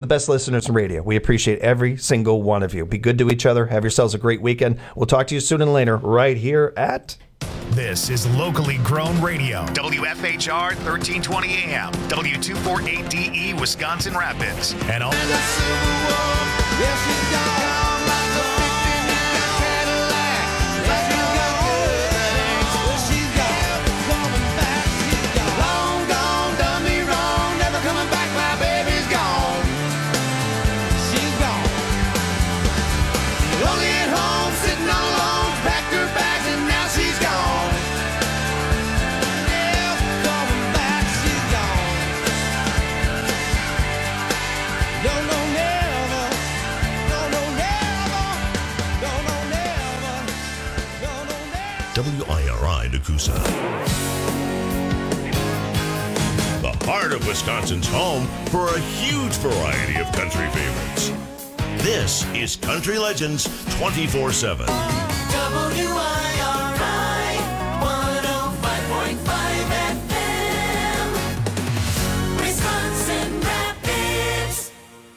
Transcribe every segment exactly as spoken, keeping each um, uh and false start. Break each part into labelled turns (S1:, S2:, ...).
S1: best listeners in radio. We appreciate every single one of you. Be good to each other. Have yourselves a great weekend. We'll talk to you sooner than later right here at...
S2: This is locally grown radio. W F H R thirteen twenty A M, W two forty-eight D E, Wisconsin Rapids. And all.
S3: W I R I Nakusa. The heart of Wisconsin's home for a huge variety of country favorites. This is Country Legends twenty-four seven.
S4: W I R I one oh five point five F M, Wisconsin Rapids.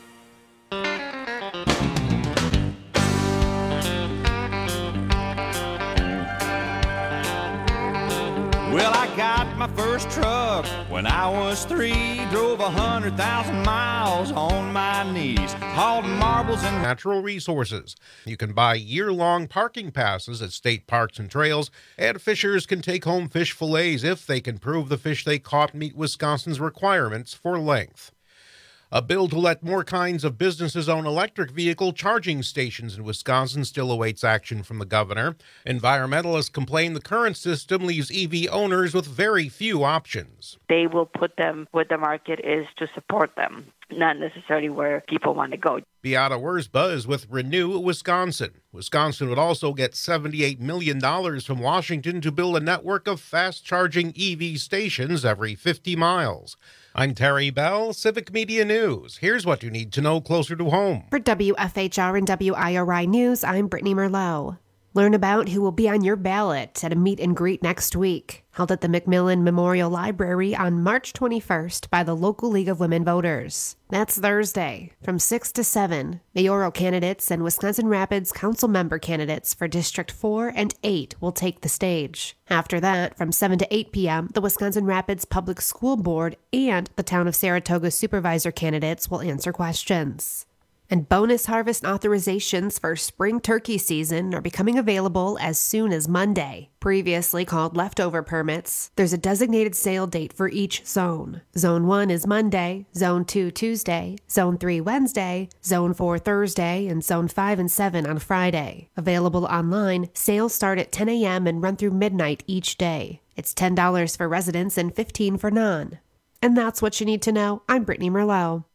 S5: Well, I got my first truck when I was three. Drove a hundred thousand miles on my knees. Hauled marbles and
S6: natural resources. You can buy year-long parking passes at state parks and trails, and fishers can take home fish fillets if they can prove the fish they caught meet Wisconsin's requirements for length. A bill to let more kinds of businesses own electric vehicle charging stations in Wisconsin still awaits action from the governor. Environmentalists complain the current system leaves E V owners with very few options.
S7: They will put them where the market is to support them, not necessarily where people want to go.
S6: Beata Wurzba is with Renew Wisconsin. Wisconsin would also get seventy-eight million dollars from Washington to build a network of fast-charging E V stations every fifty miles. I'm Terry Bell, Civic Media News. Here's what you need to know closer to home.
S8: For W F H R and W I R I News, I'm Brittany Merlot. Learn about who will be on your ballot at a meet and greet next week, held at the McMillan Memorial Library on March twenty-first by the local League of Women Voters. That's Thursday, from six to seven. Mayoral candidates and Wisconsin Rapids council member candidates for District four and eight will take the stage. After that, from seven to eight p.m., the Wisconsin Rapids Public School Board and the Town of Saratoga supervisor candidates will answer questions. And bonus harvest authorizations for spring turkey season are becoming available as soon as Monday. Previously called leftover permits, there's a designated sale date for each zone. Zone one is Monday, Zone two Tuesday, Zone three Wednesday, Zone four Thursday, and Zone five and seven on Friday. Available online, sales start at ten a.m. and run through midnight each day. It's ten dollars for residents and fifteen dollars for non. And that's what you need to know. I'm Brittany Merlot.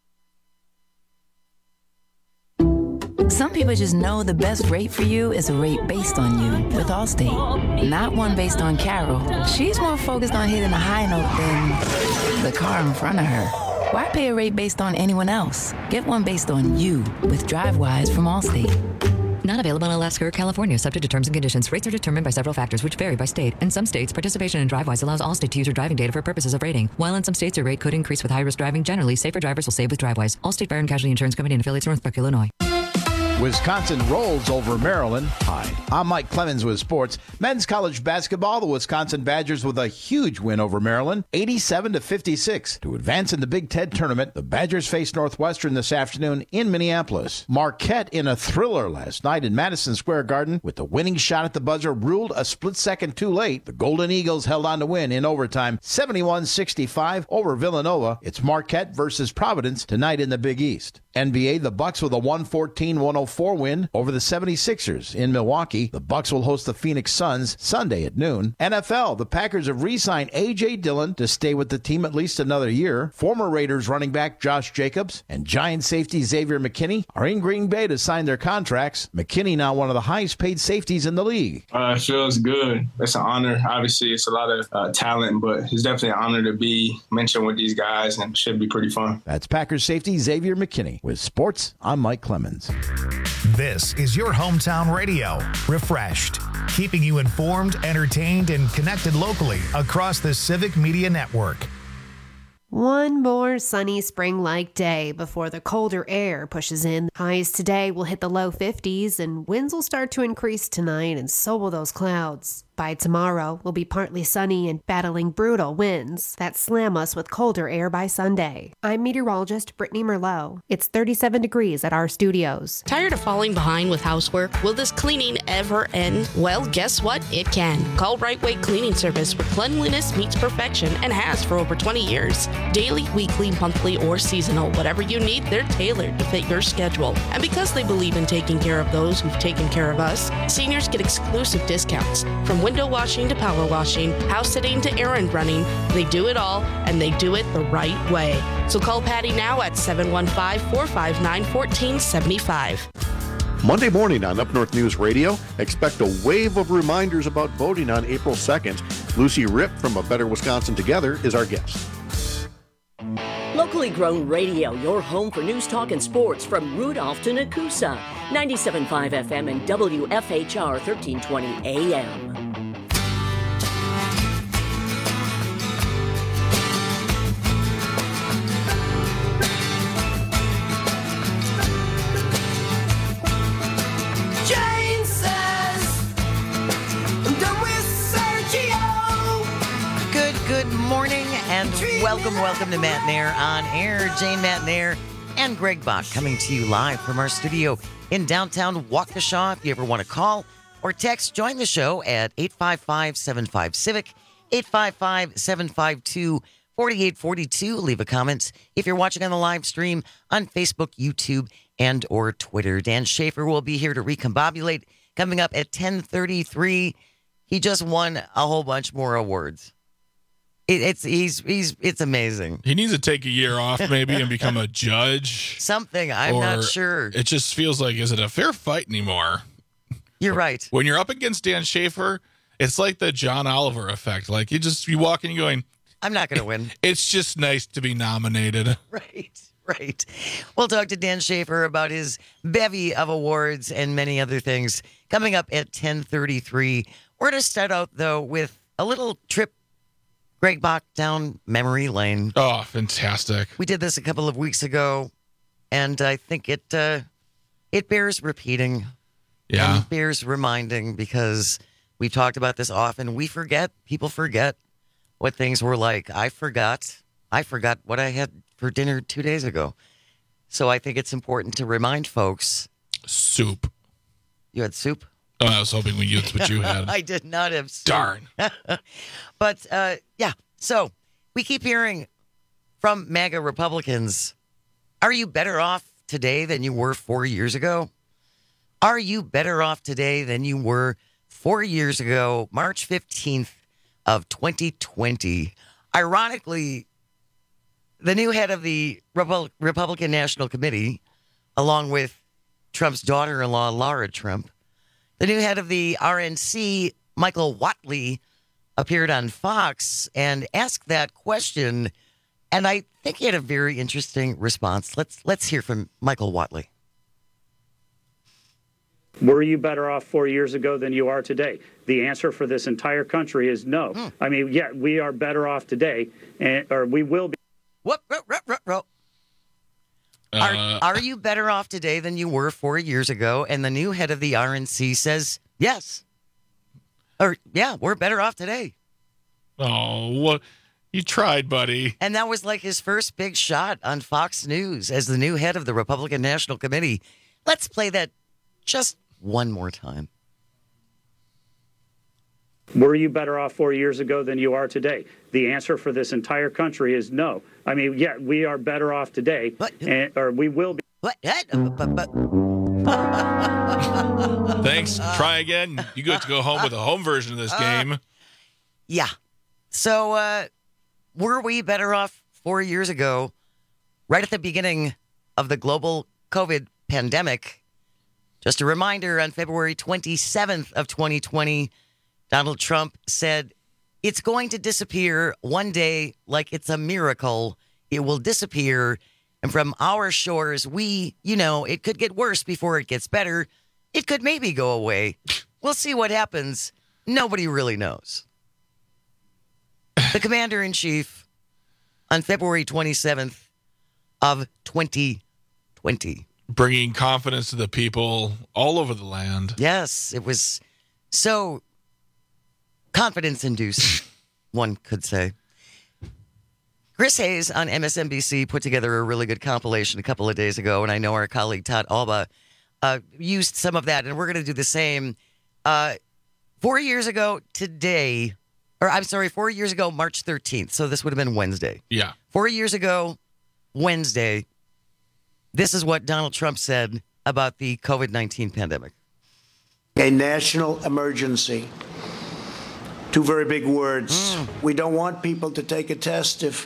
S9: Some people just know the best rate for you is a rate based on you with Allstate. Not one based on Carol. She's more focused on hitting a high note than the car in front of her. Why pay a rate based on anyone else? Get one based on you with DriveWise from Allstate.
S10: Not available in Alaska or California, subject to terms and conditions. Rates are determined by several factors, which vary by state. In some states, participation in DriveWise allows Allstate to use your driving data for purposes of rating. While in some states, your rate could increase with high-risk driving. Generally, safer drivers will save with DriveWise. Allstate Fire and Casualty Insurance Company and affiliates, Northbrook, Illinois.
S11: Wisconsin rolls over Maryland. Hi, I'm Mike Clemens with sports. Men's college basketball, the Wisconsin Badgers with a huge win over Maryland, eighty-seven to fifty-six. To advance in the Big Ten tournament, the Badgers face Northwestern this afternoon in Minneapolis. Marquette in a thriller last night in Madison Square Garden with the winning shot at the buzzer ruled a split second too late. The Golden Eagles held on to win in overtime, seventy-one sixty-five over Villanova. It's Marquette versus Providence tonight in the Big East. N B A, the Bucks with a one fourteen one oh four win over the seventy-sixers in Milwaukee. The Bucks will host the Phoenix Suns Sunday at noon. N F L, the Packers have re-signed A J. Dillon to stay with the team at least another year. Former Raiders running back Josh Jacobs and Giant safety Xavier McKinney are in Green Bay to sign their contracts. McKinney now one of the highest paid safeties in the league.
S12: Uh, it feels good. It's an honor. Obviously, it's a lot of uh, talent, but it's definitely an honor to be mentioned with these guys, and it should be pretty fun.
S11: That's Packers safety Xavier McKinney. With sports, I'm Mike Clemens.
S2: This is your hometown radio, Refreshed, keeping you informed, entertained, and connected locally across the Civic Media Network.
S8: One more sunny spring-like day before the colder air pushes in. Highs today will hit the low fifties, and winds will start to increase tonight, and so will those clouds. By tomorrow, we'll be partly sunny and battling brutal winds that slam us with colder air by Sunday. I'm meteorologist Brittany Merlot. It's thirty-seven degrees at our studios.
S13: Tired of falling behind with housework? Will this cleaning ever end? Well, guess what? It can. Call Right Way Cleaning Service, where cleanliness meets perfection and has for over twenty years. Daily, weekly, monthly, or seasonal, whatever you need, they're tailored to fit your schedule. And because they believe in taking care of those who've taken care of us, seniors get exclusive discounts. From window washing to power washing, house sitting to errand running, they do it all, and they do it the right way. So call Patty now at seven one five, four five nine, one four seven five.
S14: Monday morning on Up North News Radio, expect a wave of reminders about voting on April second. Lucy Ripp from A Better Wisconsin Together is our guest.
S15: Locally grown radio, your home for news, talk, and sports from Rudolph to Nakusa. ninety-seven point five F M and W F H R thirteen twenty A M.
S4: Jane says, I'm done with Sergio.
S16: Good, good morning and welcome, welcome to Matt Nair on Air. Jane Matt Nair and Greg Bach coming to you live from our studio in downtown Waukesha. If you ever want to call or text, join the show at eight five five, seven five, Civic, eight five five, seven five two, four eight four two. Leave a comment if you're watching on the live stream on Facebook, YouTube, and or Twitter. Dan Schaefer will be here to recombobulate coming up at ten thirty-three. He just won a whole bunch more awards. It, it's he's he's it's amazing.
S17: He needs to take a year off maybe and become a judge.
S16: Something, I'm
S17: Or
S16: not sure.
S17: It just feels like, is it a fair fight anymore?
S16: You're right.
S17: When you're up against Dan Schaefer, it's like the John Oliver effect. Like you just you walk in and you're going,
S16: I'm not going to win.
S17: It's just nice to be nominated.
S16: Right, right. We'll talk to Dan Schaefer about his bevy of awards and many other things coming up at ten thirty-three. We're going to start out, though, with a little trip, Greg Bach, down memory lane.
S17: Oh, fantastic.
S16: We did this a couple of weeks ago, and I think it uh, it bears repeating.
S17: Yeah.
S16: And bears reminding because we've talked about this often. We forget. People forget what things were like. I forgot. I forgot what I had for dinner two days ago. So I think it's important to remind folks.
S17: Soup.
S16: You had soup?
S17: Oh, I was hoping we that's what you had.
S16: I did not have soup.
S17: Darn.
S16: But, uh, yeah. So we keep hearing from MAGA Republicans, are you better off today than you were four years ago? Are you better off today than you were four years ago, March fifteenth of twenty twenty? Ironically, the new head of the Repu- Republican National Committee, along with Trump's daughter-in-law, Laura Trump, the new head of the R N C, Michael Whatley, appeared on Fox and asked that question, and I think he had a very interesting response. Let's let's hear from Michael Whatley.
S18: Were you better off four years ago than you are today? The answer for this entire country is no. Hmm. I mean, yeah, we are better off today, and or we will be.
S16: What? Ro, ro, ro, ro.
S17: Uh,
S16: are, are you better off today than you were four years ago? And the new head of the R N C says yes. Or, yeah, we're better off today.
S17: Oh, what? You tried, buddy.
S16: And that was like his first big shot on Fox News as the new head of the Republican National Committee. Let's play that just one more time.
S18: Were you better off four years ago than you are today? The answer for this entire country is no. I mean, yeah, we are better off today, and, or we will be.
S16: What?
S17: Thanks. Try again. You get to go home with a home version of this game.
S16: Uh, yeah. So, uh, were we better off four years ago, right at the beginning of the global COVID pandemic? Just a reminder, on February twenty-seventh of twenty twenty, Donald Trump said, it's going to disappear one day like it's a miracle. It will disappear. And from our shores, we, you know, it could get worse before it gets better. It could maybe go away. We'll see what happens. Nobody really knows. The commander-in-chief on February twenty-seventh of twenty twenty.
S17: Bringing confidence to the people all over the land.
S16: Yes, it was so confidence-inducing, one could say. Chris Hayes on M S N B C put together a really good compilation a couple of days ago, and I know our colleague Todd Alba uh, used some of that, and we're going to do the same. Uh, four years ago today, or I'm sorry, four years ago, March thirteenth, so this would have been Wednesday.
S17: Yeah.
S16: Four years ago, Wednesday, this is what Donald Trump said about the COVID nineteen pandemic.
S19: A national emergency. Two very big words. Mm. We don't want people to take a test if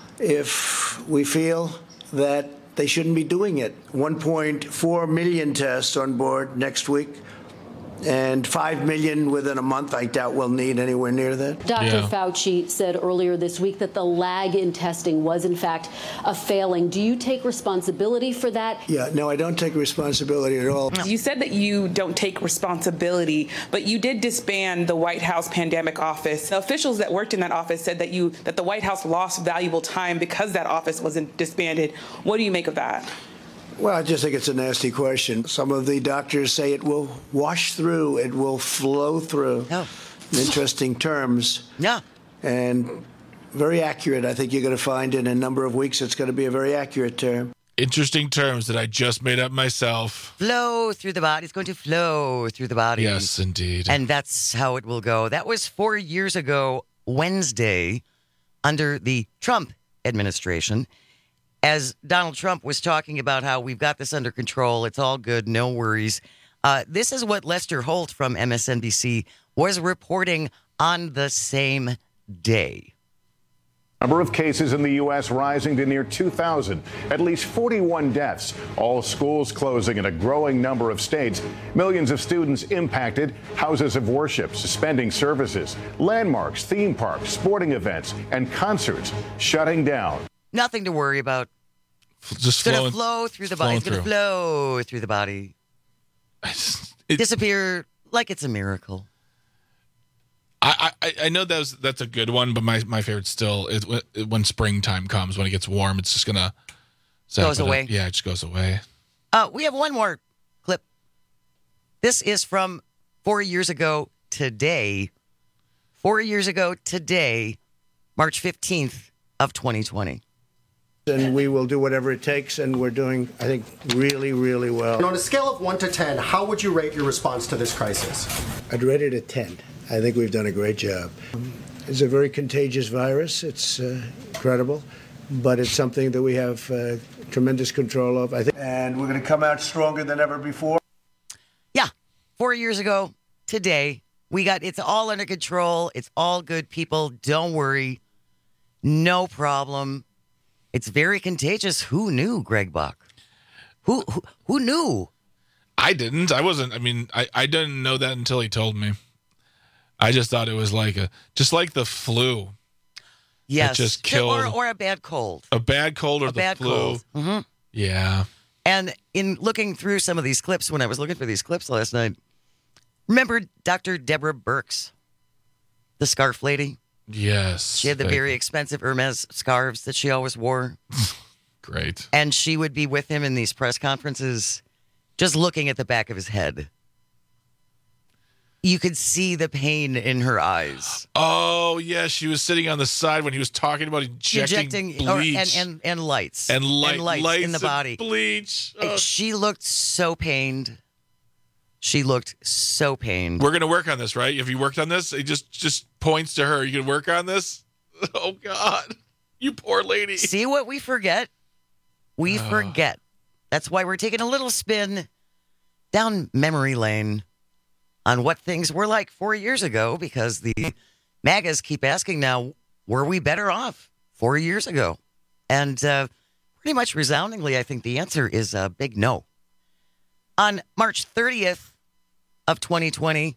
S19: if we feel that they shouldn't be doing it. one point four million tests on board next week, and five million within a month. I doubt we'll need anywhere near that.
S20: Doctor Yeah. Fauci said earlier this week that the lag in testing was, in fact, a failing. Do you take responsibility for that?
S19: Yeah, no, I don't take responsibility at all.
S21: You said that you don't take responsibility, but you did disband the White House pandemic office. The officials that worked in that office said that you that the White House lost valuable time because that office wasn't disbanded. What do you make of that?
S19: Well, I just think it's a nasty question. Some of the doctors say it will wash through, it will flow through.
S16: Oh.
S19: Interesting terms.
S16: Yeah.
S19: And very accurate. I think you're going to find in a number of weeks it's going to be a very accurate term.
S17: Interesting terms that I just made up myself.
S16: Flow through the body. It's going to flow through the body.
S17: Yes, indeed.
S16: And that's how it will go. That was four years ago, Wednesday, under the Trump administration, as Donald Trump was talking about how we've got this under control. It's all good. No worries. Uh, this is what Lester Holt from M S N B C was reporting on the same day.
S22: Number of cases in the U S rising to near two thousand, at least forty-one deaths, all schools closing in a growing number of states, millions of students impacted, houses of worship suspending services, landmarks, theme parks, sporting events, and concerts shutting down.
S16: Nothing to worry about.
S17: Just
S16: it's going
S17: flowing,
S16: to flow through the body. It's going to flow through the body.
S17: It,
S16: Disappear like it's a miracle.
S17: I, I, I know that was, that's a good one, but my, my favorite still is when springtime comes, when it gets warm, it's just going to...
S16: Goes away.
S17: Yeah, it just goes away.
S16: Uh, we have one more clip. This is from four years ago today. Four years ago today, March fifteenth of twenty twenty.
S19: And we will do whatever it takes, and we're doing, I think, really, really well.
S23: And on a scale of one to ten, how would you rate your response to this crisis?
S19: I'd rate it a ten. I think we've done a great job. It's a very contagious virus. It's uh, incredible, but it's something that we have uh, tremendous control of, I think. And we're going to come out stronger than ever before.
S16: Yeah, four years ago today, we got, it's all under control. It's all good, people. Don't worry. No problem. It's very contagious. Who knew, Greg Bach? Who who, who knew?
S17: I didn't. I wasn't. I mean, I, I didn't know that until he told me. I just thought it was like a, just like the flu.
S16: Yes.
S17: It just killed.
S16: Or, or a bad cold.
S17: A bad cold or
S16: a
S17: the
S16: bad
S17: flu.
S16: Cold. Mm-hmm.
S17: Yeah.
S16: And in looking through some of these clips, when I was looking for these clips last night, remember Doctor Deborah Birx, the scarf lady?
S17: Yes.
S16: She had the very expensive Hermes scarves that she always wore.
S17: Great.
S16: And she would be with him in these press conferences, just looking at the back of his head. You could see the pain in her eyes.
S17: Oh, yeah. She was sitting on the side when he was talking about injecting,
S16: injecting or,
S17: bleach.
S16: and, and, and lights.
S17: And, light,
S16: and lights,
S17: lights
S16: in the
S17: and
S16: body.
S17: bleach.
S16: And
S17: Oh.
S16: she looked so pained. She looked so pained.
S17: We're going to work on this, right? Have you worked on this? He just, just points to her. You going to work on this? Oh, God. You poor lady.
S16: See what we forget? We
S17: Oh.
S16: forget. That's why we're taking a little spin down memory lane on what things were like four years ago, because the MAGAs keep asking now, were we better off four years ago? And uh, pretty much resoundingly, I think the answer is a big no. On March thirtieth of twenty twenty,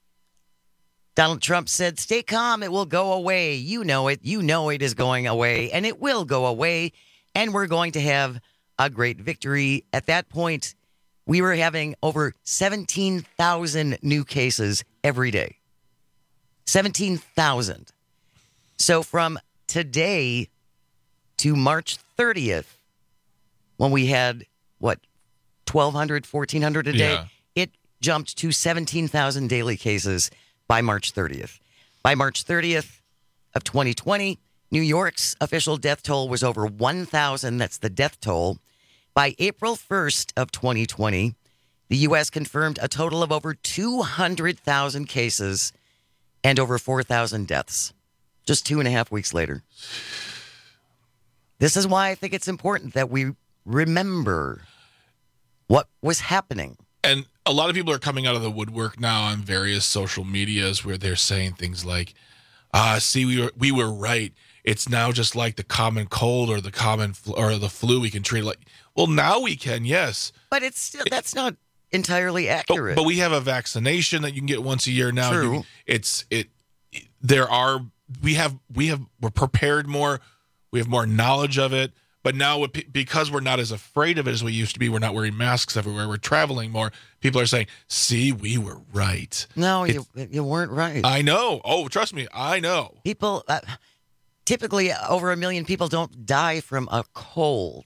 S16: Donald Trump said, stay calm, it will go away. You know it. You know it is going away, and it will go away, and we're going to have a great victory. At that point, we were having over seventeen thousand new cases every day. seventeen thousand. So from today to March thirtieth, when we had, what, twelve hundred, fourteen hundred a day,
S17: Yeah.
S16: it jumped to seventeen thousand daily cases by March thirtieth. By March thirtieth of twenty twenty, New York's official death toll was over one thousand. That's the death toll. By April first of twenty twenty, the U S confirmed a total of over two hundred thousand cases and over four thousand deaths, just two and a half weeks later. This is why I think it's important that we remember what was happening.
S17: And a lot of people are coming out of the woodwork now on various social medias where they're saying things like, ah, see, we were, we were right. It's now just like the common cold or the common flu, or the flu. We can treat it like, well, now we can, yes.
S16: But it's still, that's not entirely
S17: But,
S16: accurate.
S17: but we have a vaccination that you can get once a year now.
S16: True.
S17: You- it's it. There are we have we have we're prepared more. We have more knowledge of it. But now, with- because we're not as afraid of it as we used to be, we're not wearing masks everywhere. We're traveling more. People are saying, "See, we were right."
S16: No,
S17: It-
S16: you you weren't right.
S17: I know. Oh, trust me, I know.
S16: People, uh, typically over a million people don't die from a cold.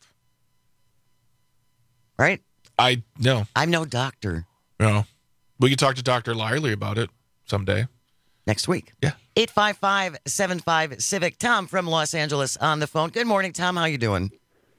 S16: Right?
S17: I know.
S16: I'm no doctor.
S17: No. We could talk to Doctor Lyerly about it someday.
S16: Next week.
S17: Yeah.
S16: eight five five, seven five, CIVIC. Tom from Los Angeles on the phone. Good morning, Tom. How you doing?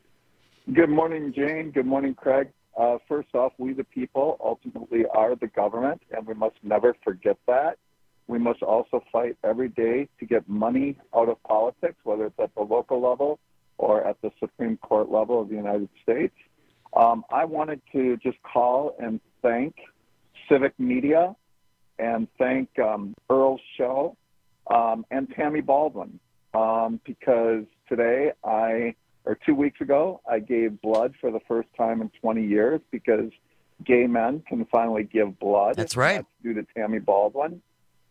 S1: Good morning, Jane. Good morning, Craig. Uh, first off, we the people ultimately are the government, and we must never forget that. We must also fight every day to get money out of politics, whether it's at the local level or at the Supreme Court level of the United States. Um, I wanted to just call and thank Civic Media and thank um, Earl's Show um, and Tammy Baldwin um, because today I, or two weeks ago, I gave blood for the first time in twenty years because gay men can finally give blood.
S16: That's right.
S1: That's due to Tammy Baldwin.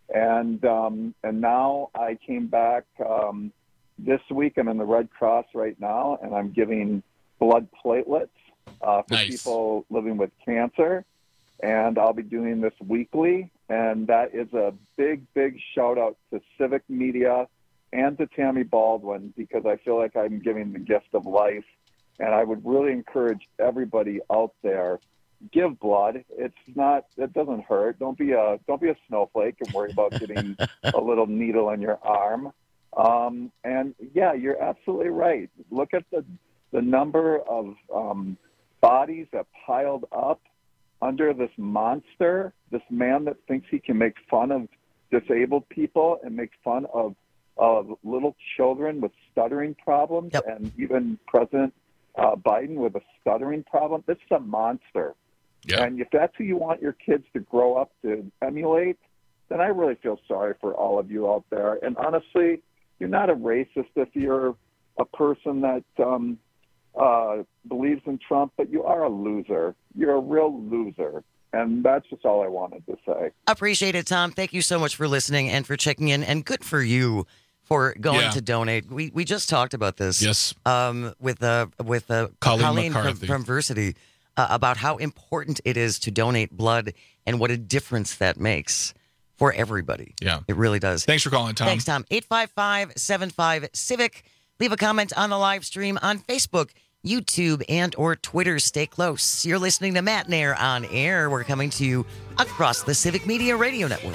S1: And um, and now I came back um, this week. I'm in the Red Cross right now, and I'm giving blood platelets uh, for
S17: Nice.
S1: people living with cancer. And I'll be doing this weekly. And that is a big, big shout out to Civic Media and to Tammy Baldwin because I feel like I'm giving the gift of life. And I would really encourage everybody out there, give blood. It's not, it doesn't hurt. Don't be a, don't be a snowflake and worry about getting a little needle in your arm. Um, and yeah, you're absolutely right. Look at the, the number of um, bodies that piled up under this monster, this man that thinks he can make fun of disabled people and make fun of, of little children with stuttering problems,
S16: Yep.
S1: and even President uh, Biden with a stuttering problem. This is a monster.
S17: Yeah.
S1: And if that's who you want your kids to grow up to emulate, then I really feel sorry for all of you out there. And honestly, you're not a racist if you're a person that um, uh, believes in Trump, but you are a loser. You're a real loser. And that's just all I wanted to say.
S16: Appreciate it, Tom. Thank you so much for listening and for checking in. And good for you for going
S17: Yeah.
S16: to donate. We we just talked about this.
S17: Yes.
S16: Um, with uh, with uh,
S17: Colleen
S16: from,
S17: McCarthy.
S16: from Versity uh, about how important it is to donate blood and what a difference that makes for everybody.
S17: Yeah.
S16: It really does.
S17: Thanks for calling, Tom.
S16: Thanks, Tom. eight five five, seven five, CIVIC. Leave a comment on the live stream on Facebook, YouTube, and or Twitter. Stay close. You're listening to Matt and Air on Air. We're coming to you across the Civic Media Radio Network.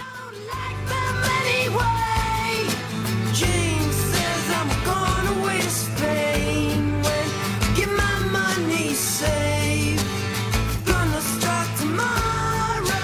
S4: Jane says I'm gonna waste Spain when get my money saved. Gonna start tomorrow.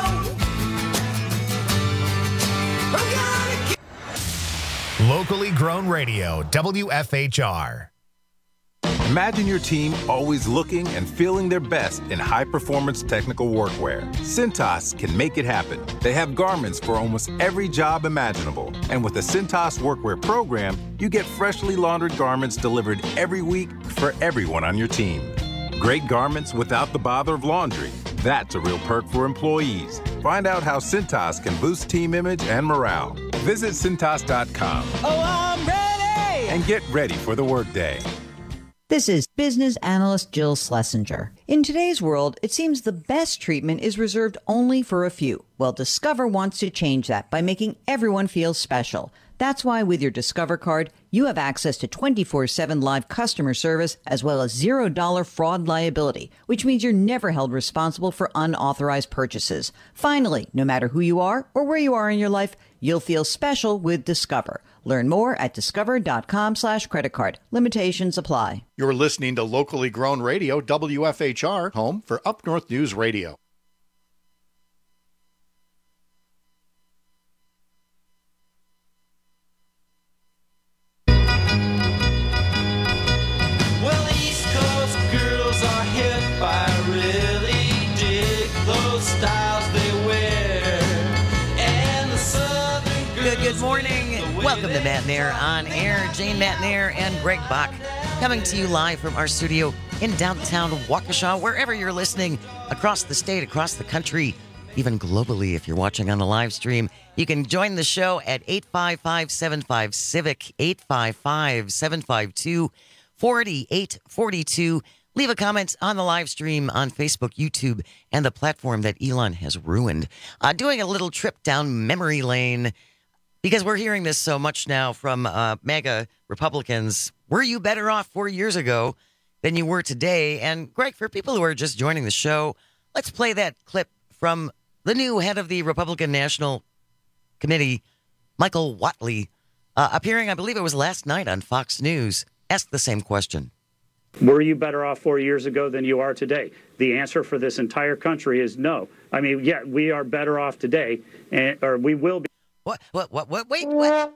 S4: I'm gonna get
S2: Locally grown radio, W F H R.
S3: Imagine your team always looking and feeling their best in high-performance technical workwear. Cintas can make it happen. They have garments for almost every job imaginable. And with the Cintas Workwear program, you get freshly laundered garments delivered every week for everyone on your team. Great garments without the bother of laundry. That's a real perk for employees. Find out how Cintas can boost team image and morale. Visit Cintas dot com
S4: Oh, I'm ready!
S3: and get ready for the workday.
S5: This is business analyst Jill Schlesinger. In today's world, it seems the best treatment is reserved only for a few. Well, Discover wants to change that by making everyone feel special. That's why with your Discover card, you have access to twenty-four seven live customer service as well as zero dollar fraud liability, which means you're never held responsible for unauthorized purchases. Finally, no matter who you are or where you are in your life, you'll feel special with Discover. Learn more at discover.com slash credit card. Limitations apply.
S14: You're listening to locally grown radio, W F H R, home for Up North News Radio.
S4: Well, East Coast girls are hip. I really dig those styles they wear. And the Southern girls.
S16: Good, good morning. Welcome to Matt Nair on air. Jane Matt Nair and Greg Bach coming to you live from our studio in downtown Waukesha, wherever you're listening across the state, across the country, even globally. If you're watching on the live stream, you can join the show at eight five five, seven five, civic, eight five five, seven five two, four eight four two. Leave a comment on the live stream on Facebook, YouTube, and the platform that Elon has ruined. Uh, doing a little trip down memory lane, because we're hearing this so much now from uh, MAGA Republicans. Were you better off four years ago than you were today? And Greg, for people who are just joining the show, let's play that clip from the new head of the Republican National Committee, Michael Whatley, uh, appearing, I believe it was last night on Fox News, asked the same question.
S18: Were you better off four years ago than you are today? The answer for this entire country is no. I mean, yeah, we are better off today, and or we will be.
S16: What, what, what, what, wait, what?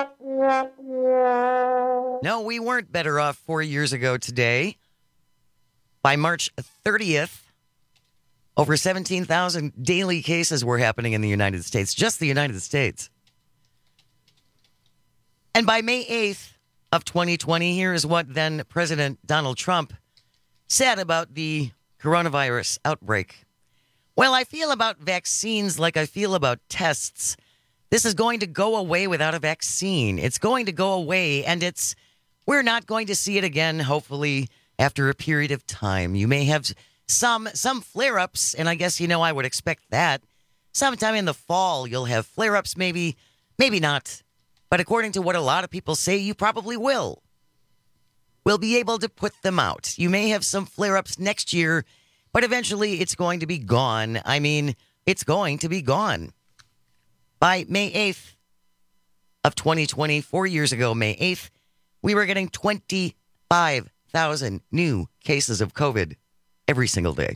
S16: No, we weren't better off four years ago today. By March thirtieth, over seventeen thousand daily cases were happening in the United States, just the United States. And by May eighth of twenty twenty, here is what then President Donald Trump said about the coronavirus outbreak. Well, I feel about vaccines like I feel about tests. This is going to go away without a vaccine. It's going to go away, and it's we're not going to see it again, hopefully, after a period of time. You may have some some flare-ups, and I guess, you know, I would expect that. Sometime in the fall, you'll have flare-ups, maybe, maybe not. But according to what a lot of people say, you probably will. We'll be able to put them out. You may have some flare-ups next year, but eventually it's going to be gone. I mean, it's going to be gone. By May eighth of twenty twenty, four years ago, May eighth, we were getting twenty-five thousand new cases of COVID every single day.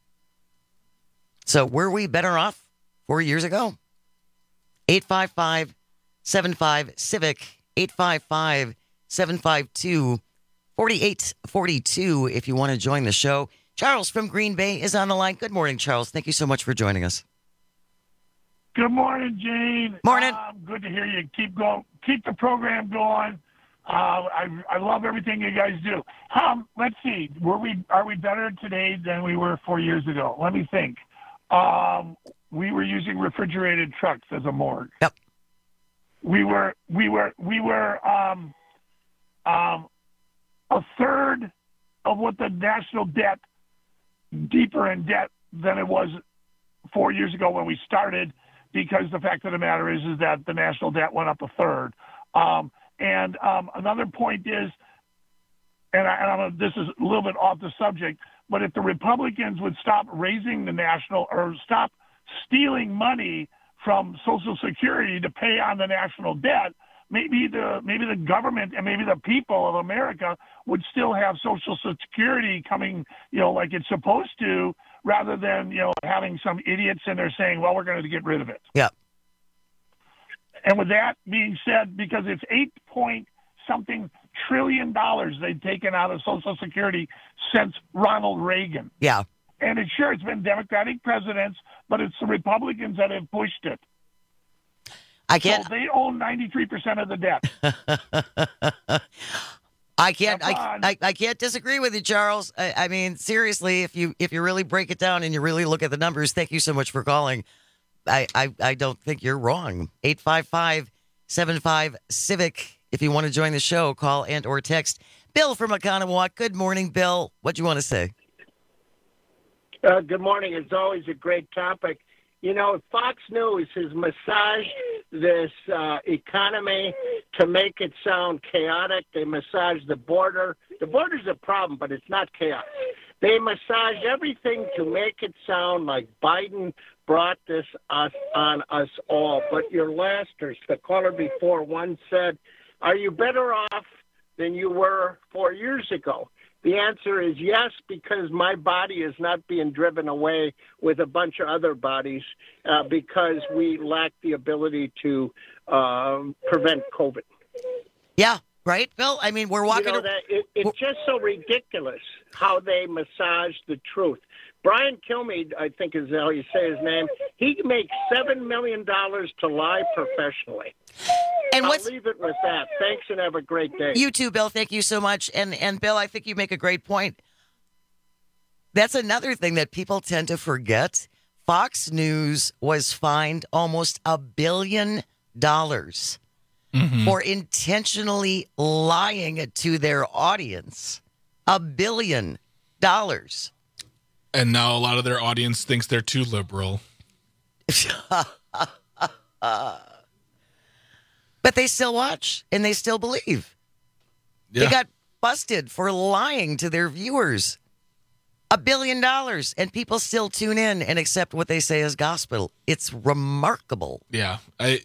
S16: So were we better off four years ago? eight five five, seven five, civic, eight five five, seven five two, four eight four two if you want to join the show. Charles from Green Bay is on the line. Good morning, Charles. Thank you so much for joining us.
S6: Good morning, Gene.
S16: Morning.
S6: Um, good to hear you. Keep going. Keep the program going. Uh, I I love everything you guys do. Um, let's see. Were we are we better today than we were four years ago? Let me think. Um, we were using refrigerated trucks as a morgue.
S16: Yep.
S6: We were we were we were um, um, a third of what the national debt, deeper in debt than it was four years ago when we started. Because the fact of the matter is, is that the national debt went up a third. Um, and um, another point is, and, I, and I'm, this is a little bit off the subject, but if the Republicans would stop raising the national or stop stealing money from Social Security to pay on the national debt, maybe the maybe the government and maybe the people of America would still have Social Security coming, you know, like it's supposed to, rather than, you know, having some idiots in there saying, well, we're going to get rid of it.
S16: Yeah.
S6: And with that being said, because it's eight point something trillion dollars they've taken out of Social Security since Ronald Reagan.
S16: Yeah.
S6: And it's sure it's been Democratic presidents, but it's the Republicans that have pushed it.
S16: I can't.
S6: So they own ninety-three percent of the debt.
S16: I can't. I, I I can't disagree with you, Charles. I, I mean, seriously, if you if you really break it down and you really look at the numbers, thank you so much for calling. I I, I don't think you're wrong. eight five five, seven five, civic. If you want to join the show, call and or text. Bill from Oconomowoc. Good morning, Bill. What do you want to say?
S7: Uh, good morning. It's always a great topic. You know, Fox News has massaged this uh, economy to make it sound chaotic. They massage the border. The border's a problem, but it's not chaos. They massage everything to make it sound like Biden brought this us on us all. But your lasters, the caller before, one said, are you better off than you were four years ago? The answer is yes, because my body is not being driven away with a bunch of other bodies uh, because we lack the ability to uh, prevent COVID.
S16: Yeah, right, Bill? I mean, we're walking...
S7: You know, that it, it's just so ridiculous how they massage the truth. Brian Kilmeade, I think is how you say his name, he makes seven million dollars to lie professionally.
S16: And
S7: I'll
S16: what's,
S7: leave it with that. Thanks and have a great day.
S16: You too, Bill. Thank you so much. And, and Bill, I think you make a great point. That's another thing that people tend to forget. Fox News was fined almost a billion dollars mm-hmm. for intentionally lying to their audience. A billion dollars.
S17: And now a lot of their audience thinks they're too liberal.
S16: But they still watch and they still believe. Yeah. They got busted for lying to their viewers. A billion dollars, and people still tune in and accept what they say as gospel. It's remarkable.
S17: Yeah. I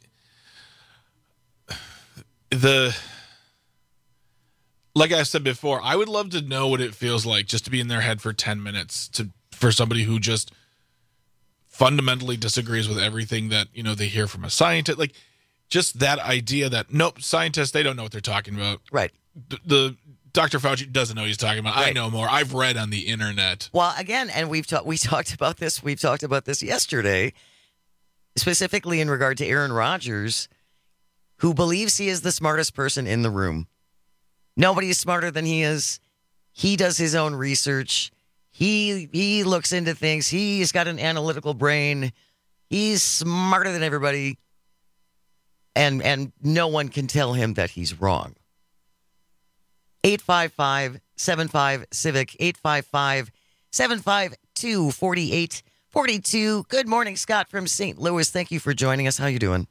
S17: the like I said before, I would love to know what it feels like just to be in their head for ten minutes to for somebody who just fundamentally disagrees with everything that, you know, they hear from a scientist. Like, just that idea that, nope, scientists, they don't know what they're talking about.
S16: Right.
S17: The, the Doctor Fauci doesn't know what he's talking about.
S16: Right.
S17: I know more. I've read on the internet.
S16: Well, again, and we've talked we talked about this. We've talked about this yesterday, specifically in regard to Aaron Rodgers, who believes he is the smartest person in the room. Nobody is smarter than he is. He does his own research. He he looks into things. He's got an analytical brain. He's smarter than everybody. And and no one can tell him that he's wrong. eight five five, seven five, civic, eight five five, seven five two, four eight four two. Good morning, Scott from Saint Louis. Thank you for joining us. How you doing?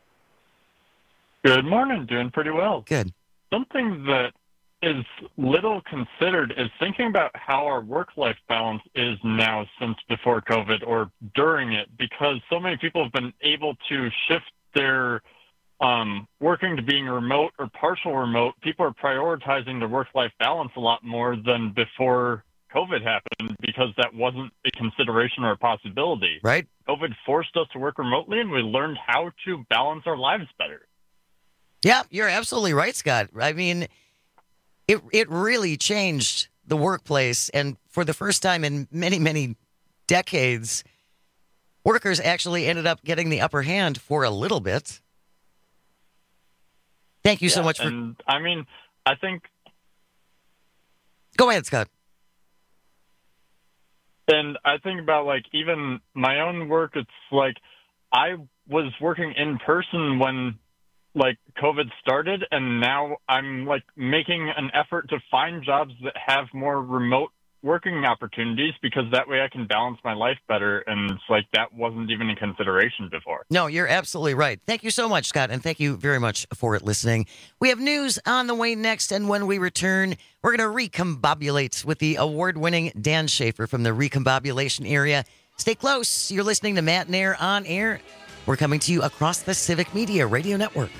S9: Good morning. Doing pretty well.
S16: Good.
S9: Something that is little considered is thinking about how our work-life balance is now since before COVID or during it, because so many people have been able to shift their um, working to being remote or partial remote. People are prioritizing their work-life balance a lot more than before COVID happened because that wasn't a consideration or a possibility.
S16: Right.
S9: COVID forced us to work remotely, and we learned how to balance our lives better.
S16: Yeah, you're absolutely right, Scott. I mean, it it really changed the workplace, and for the first time in many, many decades, workers actually ended up getting the upper hand for a little bit. Thank you
S9: yeah,
S16: so much for...
S9: And, I mean, I think...
S16: Go ahead, Scott.
S9: And I think about, like, even my own work, it's like I was working in person when... like COVID started, and now I'm like making an effort to find jobs that have more remote working opportunities because that way I can balance my life better. And it's like that wasn't even a consideration before.
S16: No, you're absolutely right. Thank you so much, Scott, and thank you very much for listening. We have news on the way next, and when we return, we're going to recombobulate with the award-winning Dan Schaefer from the recombobulation area. Stay close. You're listening to Matt and Air on Air. We're coming to you across the Civic Media Radio Network.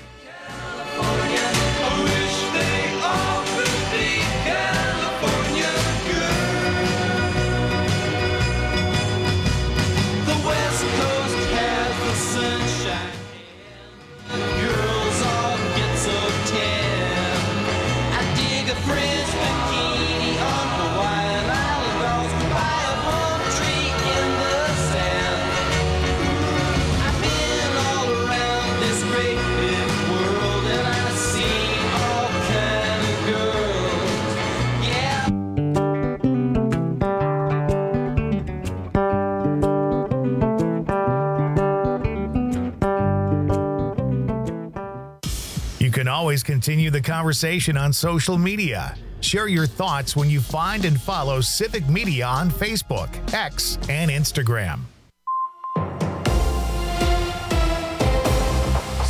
S2: You can always continue the conversation on social media. Share your thoughts when you find and follow Civic Media on Facebook, X, and Instagram.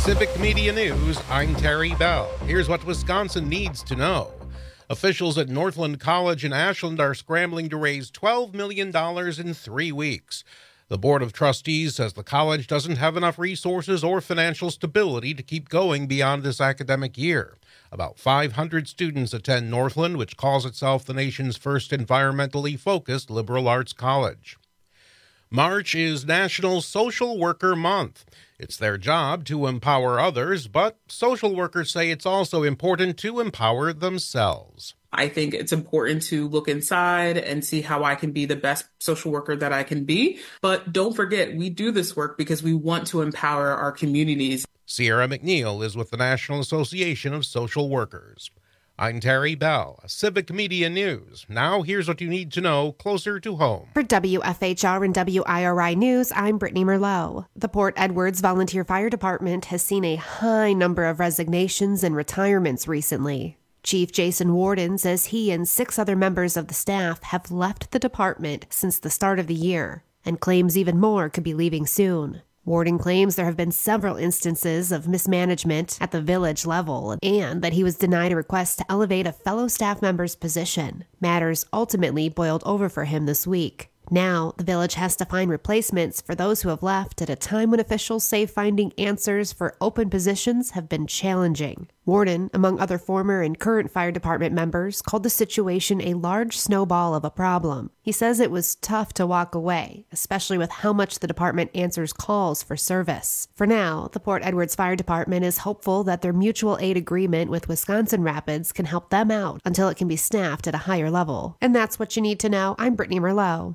S10: Civic Media News, I'm Terry Bell. Here's what Wisconsin needs to know. Officials at Northland College in Ashland are scrambling to raise twelve million dollars in three weeks. The Board of Trustees says the college doesn't have enough resources or financial stability to keep going beyond this academic year. About five hundred students attend Northland, which calls itself the nation's first environmentally focused liberal arts college. March is National Social Worker Month. It's their job to empower others, but social workers say it's also important to empower themselves.
S11: I think it's important to look inside and see how I can be the best social worker that I can be. But don't forget, we do this work because we want to empower our communities.
S10: Sierra McNeil is with the National Association of Social Workers. I'm Terry Bell, Civic Media News. Now here's what you need to know closer to home.
S8: For W F H R and W I R I News, I'm Brittany Merlot. The Port Edwards Volunteer Fire Department has seen a high number of resignations and retirements recently. Chief Jason Warden says he and six other members of the staff have left the department since the start of the year and claims even more could be leaving soon. Warden claims there have been several instances of mismanagement at the village level and that he was denied a request to elevate a fellow staff member's position. Matters ultimately boiled over for him this week. Now, the village has to find replacements for those who have left at a time when officials say finding answers for open positions have been challenging. Warden, among other former and current fire department members, called the situation a large snowball of a problem. He says it was tough to walk away, especially with how much the department answers calls for service. For now, the Port Edwards Fire Department is hopeful that their mutual aid agreement with Wisconsin Rapids can help them out until it can be staffed at a higher level. And that's what you need to know. I'm Brittany Merlot.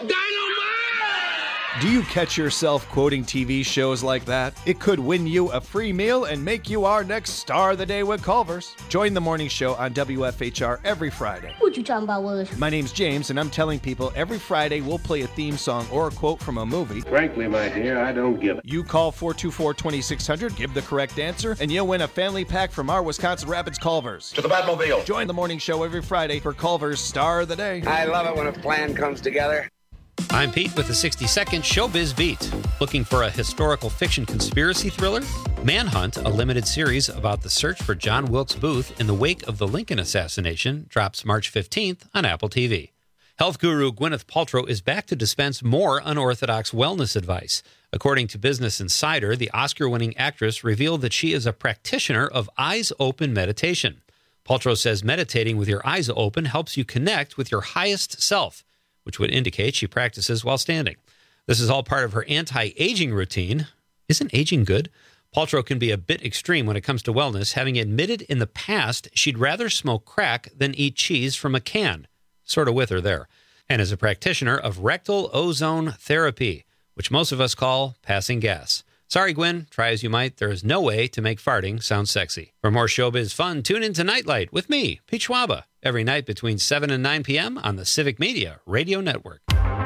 S12: Do you catch yourself quoting T V shows like that? It could win you a free meal and make you our next star of the day with Culver's. Join the morning show on W F H R every Friday.
S24: What you talking about, Willis?
S12: My name's James, and I'm telling people every Friday we'll play a theme song or a quote from a movie.
S25: Frankly, my dear, I don't give it.
S12: You call four two four, two six zero zero, give the correct answer, and you'll win a family pack from our Wisconsin Rapids Culver's.
S25: To the Batmobile.
S12: Join the morning show every Friday for Culver's Star of the Day.
S25: I love it when a plan comes together.
S26: I'm Pete with the sixty second Showbiz Beat. Looking for a historical fiction conspiracy thriller? Manhunt, a limited series about the search for John Wilkes Booth in the wake of the Lincoln assassination, drops March fifteenth on Apple T V. Health guru Gwyneth Paltrow is back to dispense more unorthodox wellness advice. According to Business Insider, the Oscar-winning actress revealed that she is a practitioner of eyes open meditation. Paltrow says meditating with your eyes open helps you connect with your highest self, which would indicate she practices while standing. This is all part of her anti-aging routine. Isn't aging good? Paltrow can be a bit extreme when it comes to wellness, having admitted in the past she'd rather smoke crack than eat cheese from a can. Sort of with her there. And is a practitioner of rectal ozone therapy, which most of us call passing gas. Sorry, Gwen, try as you might, there is no way to make farting sound sexy. For more showbiz fun, tune in to Nightlight with me, Pete Schwaba, every night between seven and nine p.m. on the Civic Media Radio Network.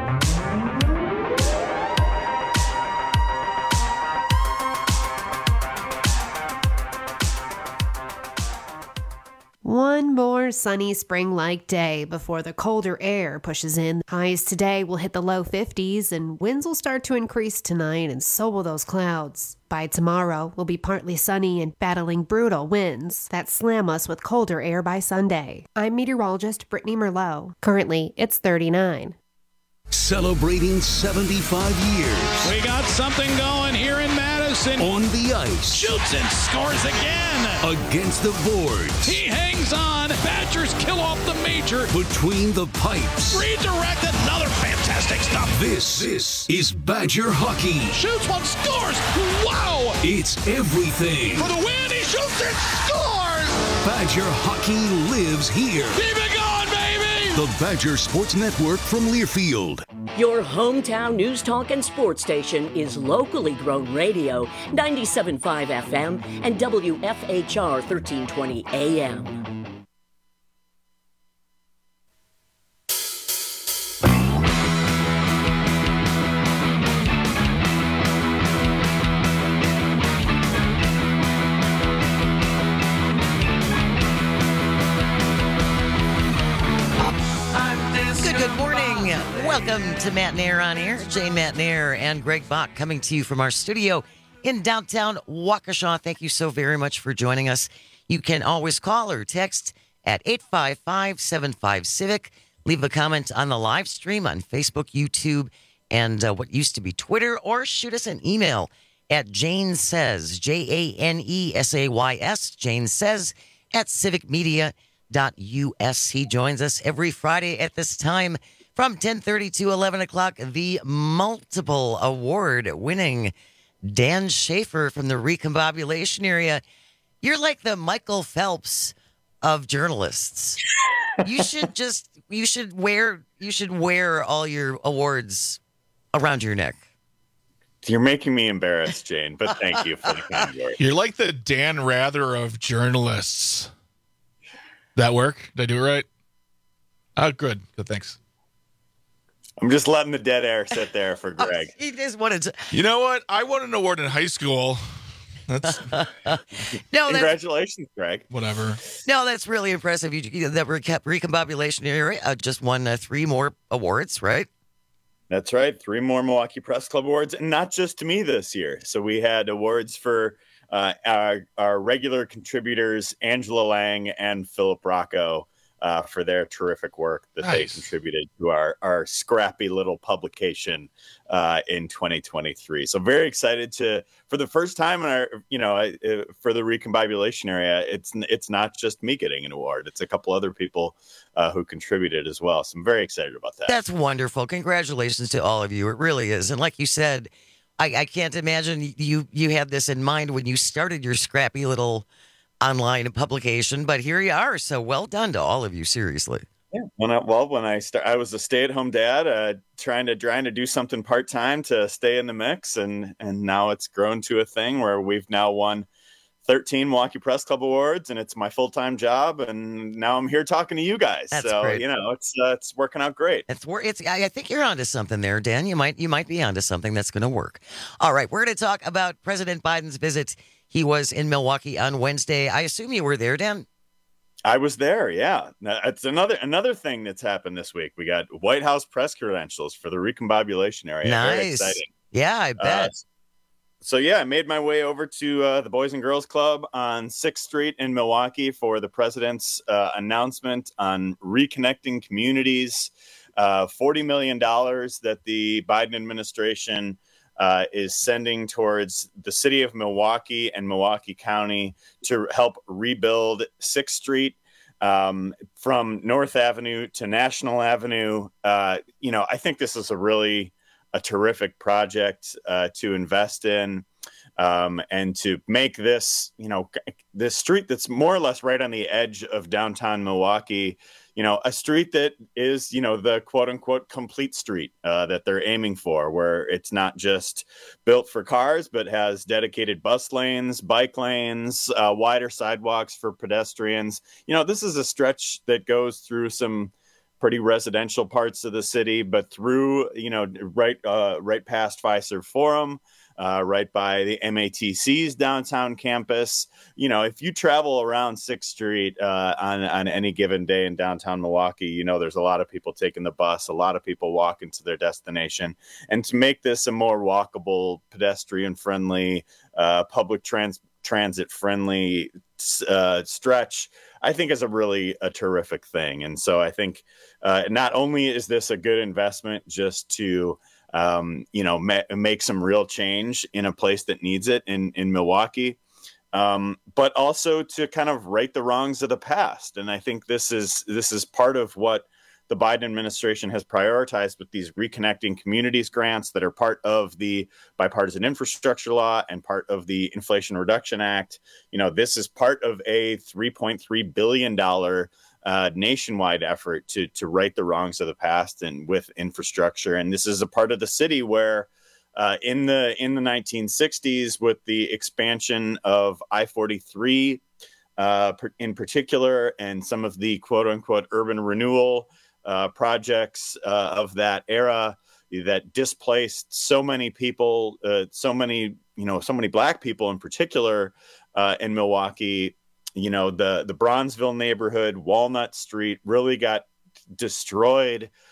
S8: One more sunny spring-like day before the colder air pushes in. Highs today will hit the low fifties, and winds will start to increase tonight, and so will those clouds. By tomorrow, we'll be partly sunny and battling brutal winds that slam us with colder air by Sunday. I'm meteorologist Brittany Merlot. Currently, it's thirty-nine.
S27: Celebrating seventy-five years.
S28: We got something going here in Madison.
S27: On the ice.
S28: Shoots and scores again.
S27: Against the boards.
S28: He hangs on. Badgers kill off the major.
S27: Between the pipes.
S28: Redirect, another fantastic stop.
S27: This, this is Badger hockey.
S28: Shoots one, scores. Wow.
S27: It's everything.
S28: For the win, he shoots and scores.
S27: Badger hockey lives here.
S28: Keep it going, baby.
S27: The Badger Sports Network from Learfield.
S15: Your hometown news talk and sports station is locally grown radio, ninety-seven point five F M and W F H R thirteen twenty A M.
S16: Good morning. Welcome to Matt Nair on Air. Jane Matt Nair and Greg Bach coming to you from our studio in downtown Waukesha. Thank you so very much for joining us. You can always call or text at eight five five, seven five, Civic. Leave a comment on the live stream on Facebook, YouTube, and uh, what used to be Twitter, or shoot us an email at Jane Says, J A N E S A Y S, Jane Says, at civic media dot U S. He joins us every Friday at this time from ten thirty to eleven o'clock. The multiple award-winning Dan Schaefer from the Recombobulation area. You're like the Michael Phelps of journalists. You should just, you should wear, you should wear all your awards around your neck.
S1: You're making me embarrassed, Jane, but thank you for the kind word.
S17: You're like the Dan Rather of journalists. That work? Did I do it right? Oh, good. Good, thanks.
S1: I'm just letting the dead air sit there for Greg.
S16: He just wanted to.
S17: You know what? I won an award in high school. That's
S16: no.
S1: Congratulations, Greg.
S17: Whatever.
S16: No, that's really impressive. You, you the Recombobulation area uh, just won uh, three more awards, right?
S1: That's right. Three more Milwaukee Press Club awards, and not just to me this year. So we had awards for uh, our, our regular contributors, Angela Lang and Philip Rocco, uh, for their terrific work that nice. they contributed to our, our scrappy little publication uh, in twenty twenty-three. So very excited to, for the first time in our, you know, uh, for the Recombobulation area, it's it's not just me getting an award. It's a couple other people uh, who contributed as well. So I'm very excited about that.
S16: That's wonderful. Congratulations to all of you. It really is. And like you said, I, I can't imagine you, you had this in mind when you started your scrappy little online publication, but here you are. So well done to all of you. Seriously.
S1: Yeah. When I, well, when I start, I was a stay-at-home dad, uh, trying to trying to do something part-time to stay in the mix, and and now it's grown to a thing where we've now won thirteen Milwaukee Press Club awards, and it's my full-time job. And now I'm here talking to you guys.
S16: That's
S1: so
S16: great.
S1: You know, it's uh, it's working out great.
S16: It's it's. I think you're onto something there, Dan. You might you might be onto something that's going to work. All right, we're going to talk about President Biden's visit. He was in Milwaukee on Wednesday. I assume you were there, Dan.
S1: I was there, yeah. It's another another thing that's happened this week. We got White House press credentials for the Recombobulation area.
S16: Nice.
S1: Very exciting.
S16: Yeah, I bet.
S1: Uh, so, yeah, I made my way over to uh, the Boys and Girls Club on sixth Street in Milwaukee for the president's uh, announcement on reconnecting communities, uh, forty million dollars that the Biden administration Uh, is sending towards the city of Milwaukee and Milwaukee County to help rebuild sixth Street um, from North Avenue to National Avenue. Uh, you know, I think this is a really a terrific project uh, to invest in um, and to make this, you know, this street that's more or less right on the edge of downtown Milwaukee, you know, a street that is, you know, the quote unquote complete street uh, that they're aiming for, where it's not just built for cars, but has dedicated bus lanes, bike lanes, uh, wider sidewalks for pedestrians. You know, this is a stretch that goes through some pretty residential parts of the city, but through, you know, right, uh, right past Fiserv Forum, Uh, right by the M A T C's downtown campus. You know, if you travel around sixth Street uh, on, on any given day in downtown Milwaukee, you know, there's a lot of people taking the bus, a lot of people walking to their destination. And to make this a more walkable, pedestrian-friendly, uh, public trans- transit-friendly uh, stretch, I think is a really a terrific thing. And so I think uh, not only is this a good investment just to Um, you know, ma- make some real change in a place that needs it in, in Milwaukee, um, but also to kind of right the wrongs of the past. And I think this is this is part of what the Biden administration has prioritized with these Reconnecting Communities grants that are part of the bipartisan infrastructure law and part of the Inflation Reduction Act. You know, this is part of a three point three billion dollars Uh, nationwide effort to to right the wrongs of the past and with infrastructure. And this is a part of the city where uh, in the in the nineteen sixties, with the expansion of I forty-three uh, in particular, and some of the quote unquote urban renewal uh, projects uh, of that era that displaced so many people, uh, so many, you know, so many Black people in particular uh, in Milwaukee. You know, the, the Bronzeville neighborhood, Walnut Street really got destroyed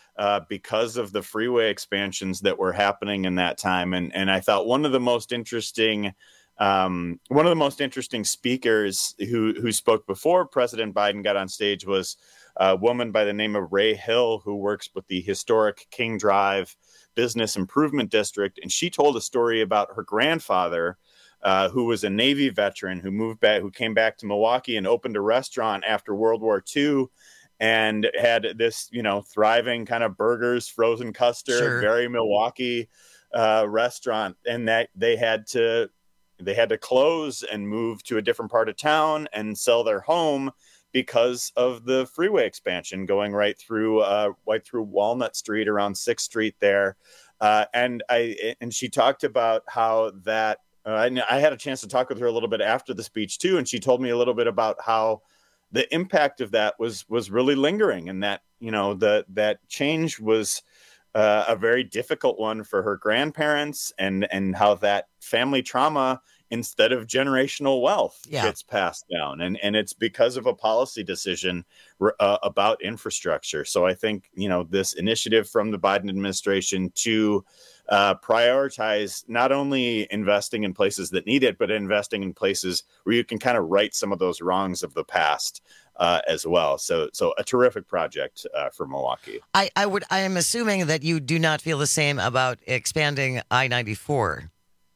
S1: uh, because of the freeway expansions that were happening in that time. And and I thought one of the most interesting um, one of the most interesting speakers who who spoke before President Biden got on stage was a woman by the name of Ray Hill, who works with the historic King Drive Business Improvement District. And she told a story about her grandfather, uh, who was a Navy veteran who moved back, who came back to Milwaukee and opened a restaurant after World War Two and had this, you know, thriving kind of burgers, frozen custard,
S16: Sure.
S1: very Milwaukee uh, restaurant. And that they had to they had to close and move to a different part of town and sell their home because of the freeway expansion going right through uh, right through Walnut Street around sixth Street there. Uh, and I and she talked about how that uh, and I had a chance to talk with her a little bit after the speech too, and she told me a little bit about how the impact of that was was really lingering, and that, you know, the that change was uh, a very difficult one for her grandparents, and and how that family trauma, instead of generational wealth,
S16: Yeah.
S1: gets passed down. And and it's because of a policy decision uh, about infrastructure. So I think, you know, this initiative from the Biden administration to uh, prioritize not only investing in places that need it, but investing in places where you can kind of right some of those wrongs of the past uh, as well. So so a terrific project uh, for Milwaukee.
S16: I, I would I am assuming that you do not feel the same about expanding I ninety-four.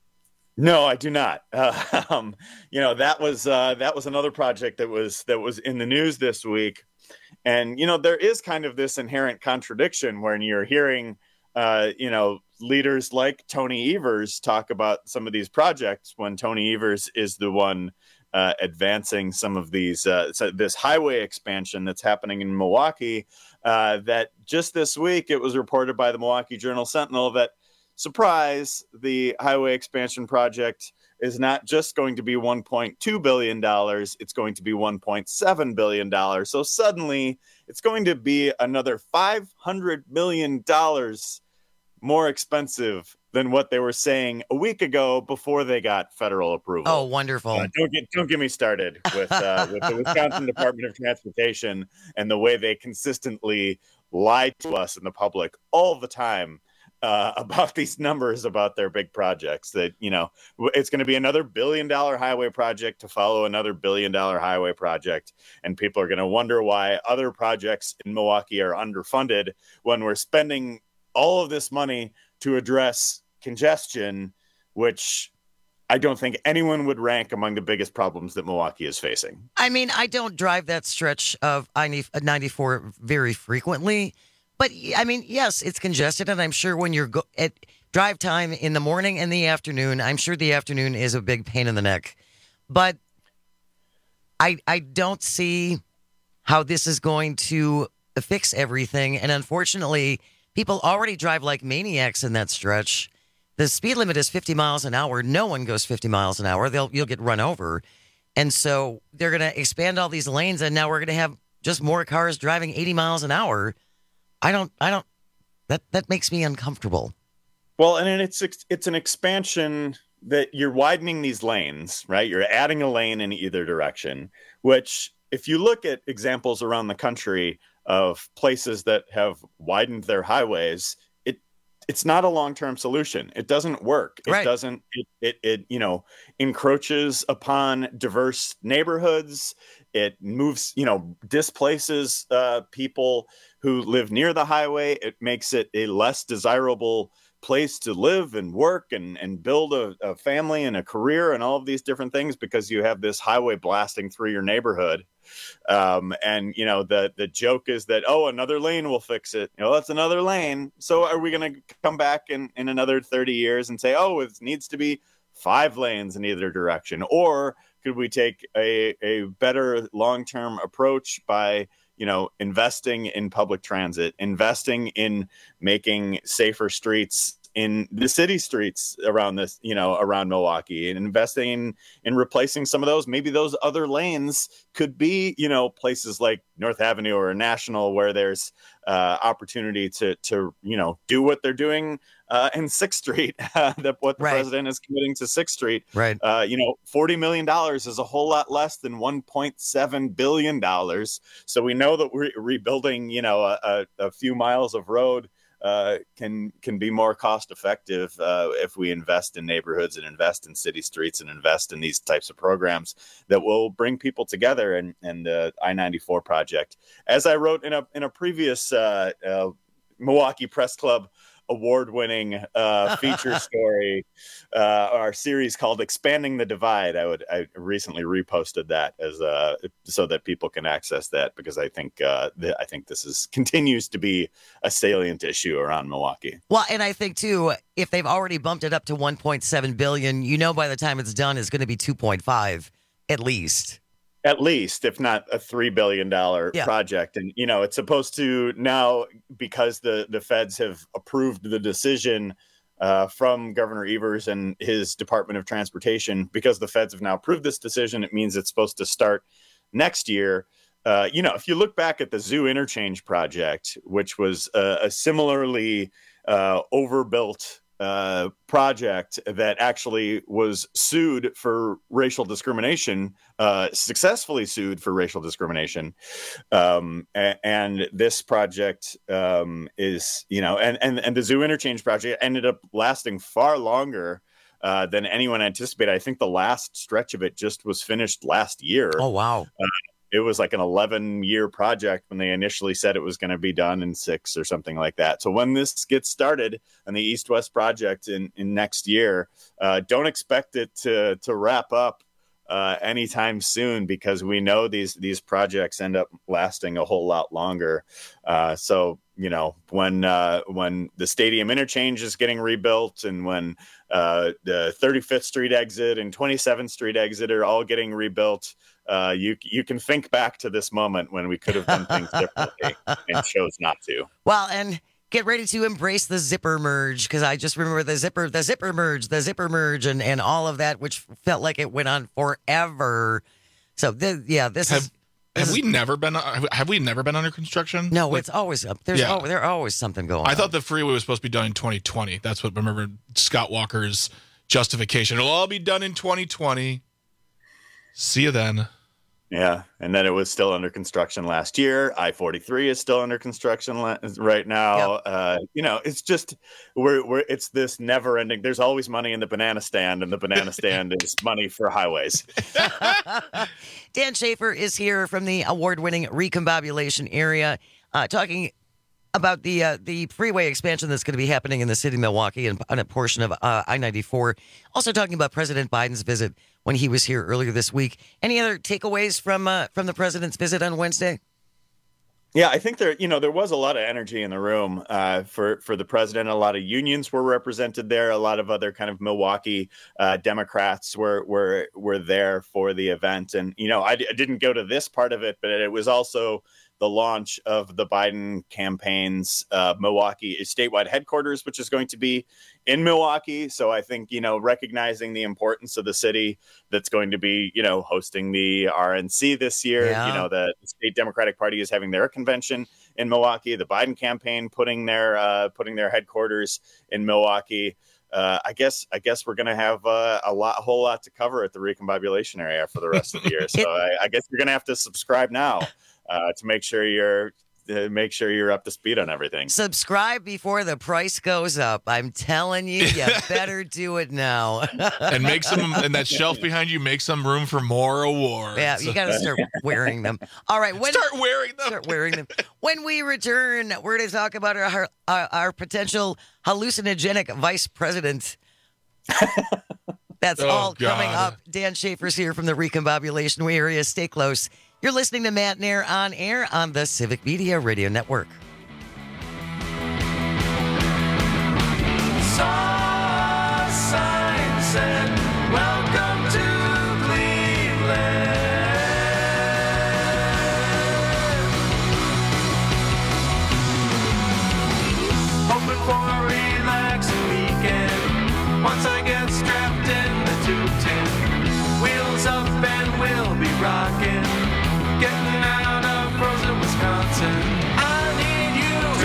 S1: No, I do not. Uh, um, you know, that was uh, that was another project that was that was in the news this week. And, you know, there is kind of this inherent contradiction when you're hearing, uh, you know, leaders like Tony Evers talk about some of these projects, when Tony Evers is the one uh, advancing some of these, uh, so this highway expansion that's happening in Milwaukee, uh, that just this week it was reported by the Milwaukee Journal Sentinel that, surprise, the highway expansion project is not just going to be one point two billion dollars, it's going to be one point seven billion dollars. So suddenly it's going to be another five hundred million dollars more expensive than what they were saying a week ago before they got federal approval.
S16: Oh, wonderful.
S1: Uh, don't get don't get me started with uh, with the Wisconsin Department of Transportation and the way they consistently lie to us in the public all the time. Uh, about these numbers, about their big projects, that, you know, it's going to be another billion dollar highway project to follow another billion dollar highway project. And people are going to wonder why other projects in Milwaukee are underfunded when we're spending all of this money to address congestion, which I don't think anyone would rank among the biggest problems that Milwaukee is facing.
S16: I mean, I don't drive that stretch of I ninety-four very frequently. But, I mean, yes, it's congested, and I'm sure when you're go- at drive time in the morning and the afternoon, I'm sure the afternoon is a big pain in the neck. But I I don't see how this is going to fix everything. And unfortunately, people already drive like maniacs in that stretch. The speed limit is fifty miles an hour. No one goes fifty miles an hour. They'll You'll get run over. And so they're going to expand all these lanes, and now we're going to have just more cars driving eighty miles an hour. I don't, I don't, that, that makes me uncomfortable.
S1: Well, and it's, it's an expansion that you're widening these lanes, right? You're adding a lane in either direction, which, if you look at examples around the country of places that have widened their highways, it, it's not a long-term solution. It doesn't work. It
S16: Right.
S1: doesn't, it, it, it, you know, encroaches upon diverse neighborhoods. It moves, you know, displaces uh, people who live near the highway. It makes it a less desirable place to live and work and, and build a, a family and a career and all of these different things, because you have this highway blasting through your neighborhood. Um, and, you know, the, the joke is that, oh, another lane will fix it. You know, that's another lane. So are we going to come back in, in another thirty years and say, oh, it needs to be five lanes in either direction? Or could we take a, a better long-term approach by, you know, investing in public transit, investing in making safer streets in the city streets around this, you know, around Milwaukee, and investing in, in replacing some of those. Maybe those other lanes could be, you know, places like North Avenue or National, where there's uh, opportunity to, to, you know, do what they're doing uh, in sixth Street, uh, that what the
S16: Right.
S1: president is committing to sixth Street.
S16: Right.
S1: Uh, you know, forty million dollars is a whole lot less than one point seven billion dollars. So we know that we're rebuilding, you know, a, a, a few miles of road uh, can can be more cost effective uh, if we invest in neighborhoods and invest in city streets and invest in these types of programs that will bring people together. And, and the I ninety-four project, as I wrote in a in a previous uh, uh, Milwaukee Press Club award-winning uh, feature story, uh, our series called "Expanding the Divide." I would I recently reposted that as uh, so that people can access that, because I think uh, th- I think this is continues to be a salient issue around Milwaukee.
S16: Well, and I think too, if they've already bumped it up to one point seven billion, you know, by the time it's done, it's going to be two point five at least.
S1: At least, if not a three billion dollars
S16: Yeah.
S1: project. And, you know, it's supposed to now, because the, the feds have approved the decision uh, from Governor Evers and his Department of Transportation, because the feds have now approved this decision, it means it's supposed to start next year. Uh, you know, if you look back at the Zoo Interchange project, which was uh, a similarly uh, overbuilt uh, project that actually was sued for racial discrimination, uh, successfully sued for racial discrimination. Um, and, and this project um, is, you know, and, and, and the Zoo Interchange project ended up lasting far longer uh, than anyone anticipated. I think the last stretch of it just was finished last year.
S16: Oh, wow.
S1: Uh, it was like an eleven year project when they initially said it was going to be done in six or something like that. So when this gets started on the East West project in, in next year, uh, don't expect it to, to wrap up uh, anytime soon, because we know these, these projects end up lasting a whole lot longer. Uh, so, you know, when, uh, when the stadium interchange is getting rebuilt, and when uh, the thirty-fifth Street exit and twenty-seventh Street exit are all getting rebuilt, Uh, you you can think back to this moment when we could have done things differently and chose not to.
S16: Well, and get ready to embrace the zipper merge, because I just remember the zipper, the zipper merge, the zipper merge, and, and all of that, which felt like it went on forever. So, th- yeah, this
S17: have,
S16: is.
S17: Have
S16: this
S17: we
S16: is,
S17: never been? Have we never been under construction?
S16: No,
S17: Like,
S16: it's always up. There's
S17: Yeah.
S16: al- there always something going on.
S17: I thought the freeway was supposed to be done in twenty twenty. That's what I remember Scott Walker's justification. It'll all be done in twenty twenty. See you then.
S1: Yeah, and then it was still under construction last year. I forty-three is still under construction la- right now.
S16: Yep.
S1: Uh, you know, it's just we're we're it's this never ending. There's always money in the banana stand, and the banana stand is money for highways.
S16: Dan Schaefer is here from the award-winning Recombobulation area, uh, talking about the uh, the freeway expansion that's going to be happening in the city of Milwaukee and on a portion of uh, I ninety-four. Also talking about President Biden's visit when he was here earlier this week. Any other takeaways from uh, from the president's visit on Wednesday?
S1: Yeah, I think there, you know, there was a lot of energy in the room uh, for for the president. A lot of unions were represented there. A lot of other kind of Milwaukee uh, Democrats were were were there for the event. And you know, I, d- I didn't go to this part of it, but it was also the launch of the Biden campaign's uh, Milwaukee statewide headquarters, which is going to be in Milwaukee. So I think, you know, recognizing the importance of the city that's going to be, you know, hosting the R N C this year.
S16: Yeah.
S1: You know, the state Democratic Party is having their convention in Milwaukee. The Biden campaign putting their uh, putting their headquarters in Milwaukee. Uh, I guess I guess we're going to have uh, a lot, a whole lot to cover at the Recombobulation area for the rest of the year. So I, I guess you're going to have to subscribe now uh, to make sure you're to make sure you're up to speed on everything.
S16: Subscribe before the price goes up. I'm telling you, you better do it now.
S17: And make some, and that shelf behind you, make some room for more awards.
S16: Yeah, you got to start wearing them. All right, when,
S17: start wearing them.
S16: Start wearing them. When we return, we're going to talk about our, our our potential hallucinogenic vice president. That's
S17: Oh,
S16: all
S17: God.
S16: coming up. Dan Schaefer's here from the Recombobulation area. Stay close. You're listening to Matt Nair on air on the Civic Media Radio Network.
S4: Saw signs and welcome to Cleveland. Hoping for a relaxing weekend.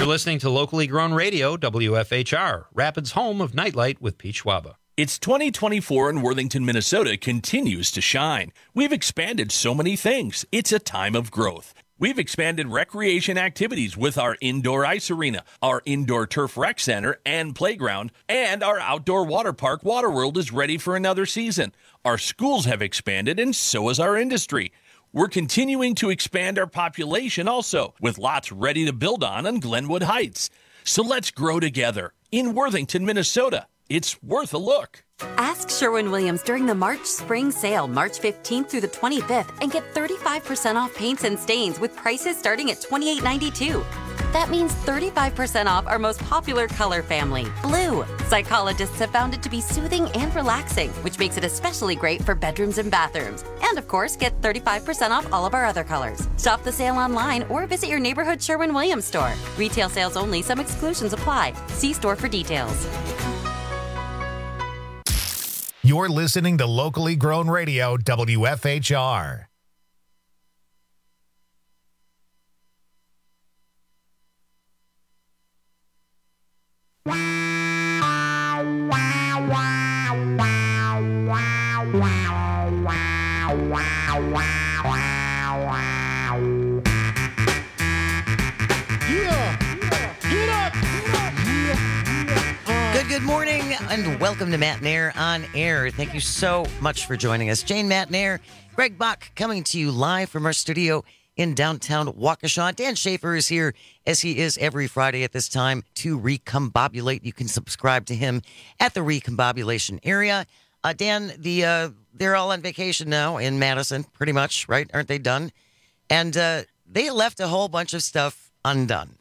S26: listening to locally grown radio, W F H R, Rapids' home of Nightlight with Pete Schwaba.
S3: It's twenty twenty-four and Worthington, Minnesota continues to shine. We've expanded so many things. It's a time of growth. We've expanded recreation activities with our indoor ice arena, our indoor turf rec center and playground, and our outdoor water park, Waterworld, is ready for another season. Our schools have expanded, and so has our industry. We're continuing to expand our population also, with lots ready to build on on Glenwood Heights. So let's grow together in Worthington, Minnesota. It's worth a look.
S13: Ask Sherwin-Williams during the March Spring Sale, March fifteenth through the twenty-fifth, and get thirty-five percent off paints and stains with prices starting at twenty-eight ninety-two. That means thirty-five percent off our most popular color family, blue. Psychologists have found it to be soothing and relaxing, which makes it especially great for bedrooms and bathrooms. And of course, get thirty-five percent off all of our other colors. Shop the sale online or visit your neighborhood Sherwin-Williams store. Retail sales only, some exclusions apply. See store for details.
S2: You're listening to locally grown radio, W F H R.
S16: Good morning and welcome to Matt Nair on Air. Thank you so much for joining us. Jane Matt Nair, Greg Bach coming to you live from our studio in downtown Waukesha. Dan Schaefer is here as he is every Friday at this time to recombobulate. You can subscribe to him at the recombobulation area. Uh, Dan, the uh, they're all on vacation now in Madison, pretty much, right? Aren't they done? And uh, they left a whole bunch of stuff undone.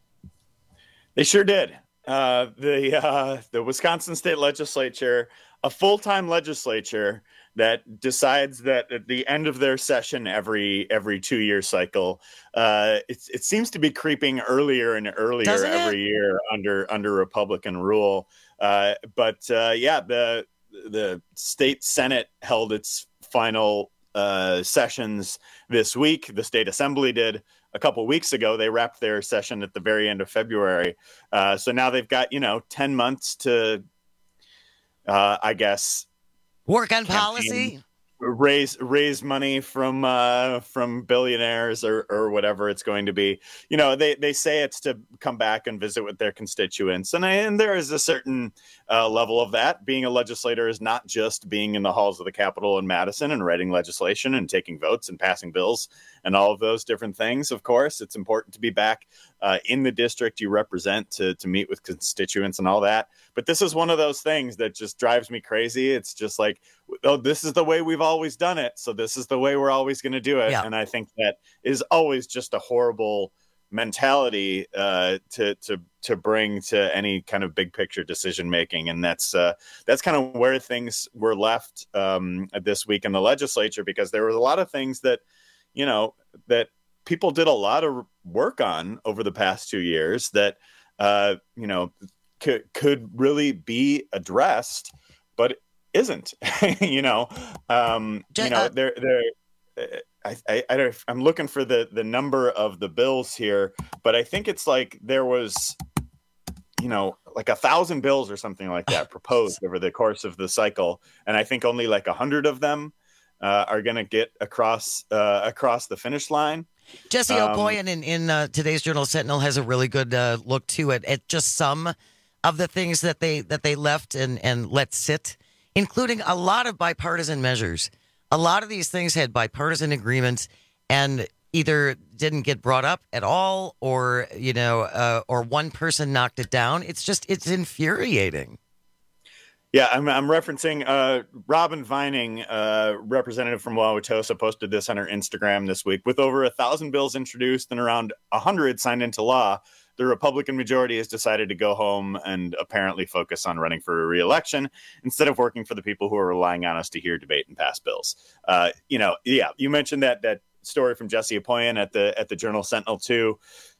S1: They sure did. Uh, the uh, the Wisconsin State Legislature, a full-time legislature that decides that at the end of their session every every two-year cycle, uh, it, it seems to be creeping earlier and earlier
S16: Doesn't
S1: every
S16: it?
S1: year under under Republican rule. Uh, but uh, yeah, the the state Senate held its final uh, sessions this week. The state assembly did. A couple weeks ago, they wrapped their session at the very end of February. Uh, so now they've got, you know, ten months to, uh, I guess,
S16: work on policy,
S1: raise raise money from uh, from billionaires or, or whatever it's going to be. You know, they, they say it's to come back and visit with their constituents. And, I, and there is a certain uh, level of that. Being a legislator is not just being in the halls of the Capitol in Madison and writing legislation and taking votes and passing bills and all of those different things. Of course, it's important to be back uh, in the district you represent to, to meet with constituents and all that. But this is one of those things that just drives me crazy. It's just like, oh, this is the way we've always done it. So this is the way we're always going to do it.
S16: Yeah.
S1: And I think that is always just a horrible mentality uh, to to to bring to any kind of big picture decision making, and that's uh, that's kind of where things were left um, this week in the legislature, because there was a lot of things that you know that people did a lot of work on over the past two years that uh, you know could could really be addressed, but isn't. you know, um, you know, they're they're. I, I, I don't, I'm looking for the, the number of the bills here, but I think it's like there was, you know, like a thousand bills or something like that proposed over the course of the cycle. And I think only like a hundred of them uh, are going to get across uh, across the finish line.
S16: Jesse
S1: Um,
S16: O'Boyan in, in uh, today's Journal Sentinel has a really good uh, look to it at just some of the things that they that they left and, and let sit, including a lot of bipartisan measures. A lot of these things had bipartisan agreements and either didn't get brought up at all, or you know, uh, or one person knocked it down. It's just it's infuriating.
S1: Yeah, I'm, I'm referencing uh, Robin Vining, uh, representative from Wauwatosa, posted this on her Instagram this week. With over a thousand bills introduced and around a hundred signed into law, the Republican majority has decided to go home and apparently focus on running for a re-election instead of working for the people who are relying on us to hear, debate, and pass bills. Uh, you know, yeah, you mentioned that that story from Jesse Apoyan at the at the Journal Sentinel too.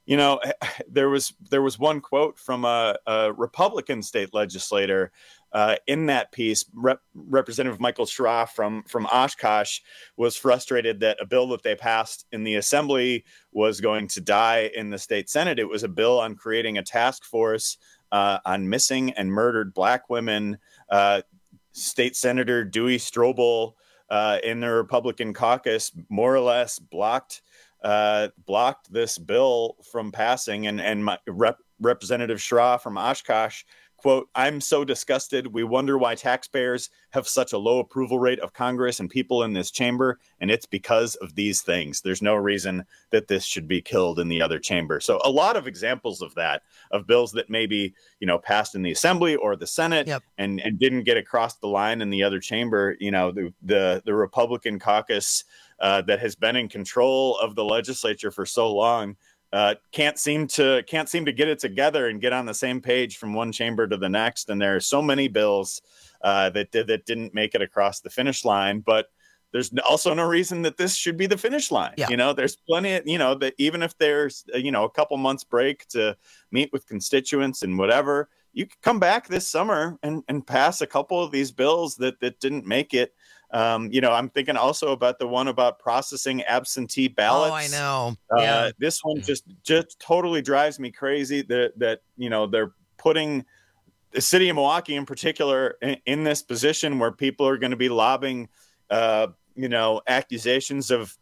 S1: you know, there was there was one quote from a, a Republican state legislator uh, in that piece. Rep- Representative Michael Schroff from from Oshkosh was frustrated that a bill that they passed in the Assembly was going to die in the state Senate. It was a bill on creating a task force uh, on missing and murdered Black women. Uh, State Senator Dewey Strobel uh, in the Republican caucus more or less blocked. Uh, blocked this bill from passing, and and my rep, Representative Schroff from Oshkosh, quote, "I'm so disgusted. We wonder why taxpayers have such a low approval rate of Congress and people in this chamber, and it's because of these things. There's no reason that this should be killed in the other chamber." So a lot of examples of that, of bills that maybe, you know, passed in the Assembly or the Senate yep. and, and didn't get across the line in the other chamber. You know, the the, the Republican caucus Uh, that has been in control of the legislature for so long uh, can't seem to can't seem to get it together and get on the same page from one chamber to the next. And there are so many bills uh, that did, that didn't make it across the finish line. But there's also no reason that this should be the finish line. Yeah. You know, there's plenty of, you know, that even if there's, you know, a couple months break to meet with constituents and whatever, you could come back this summer and, and pass a couple of these bills that, that didn't make it. Um, you know, I'm thinking also about the one about processing absentee ballots.
S16: Oh, I know.
S1: Uh,
S16: yeah.
S1: This one just just totally drives me crazy that, that, you know, they're putting the city of Milwaukee in particular in, in this position where people are going to be lobbing, uh, you know, accusations of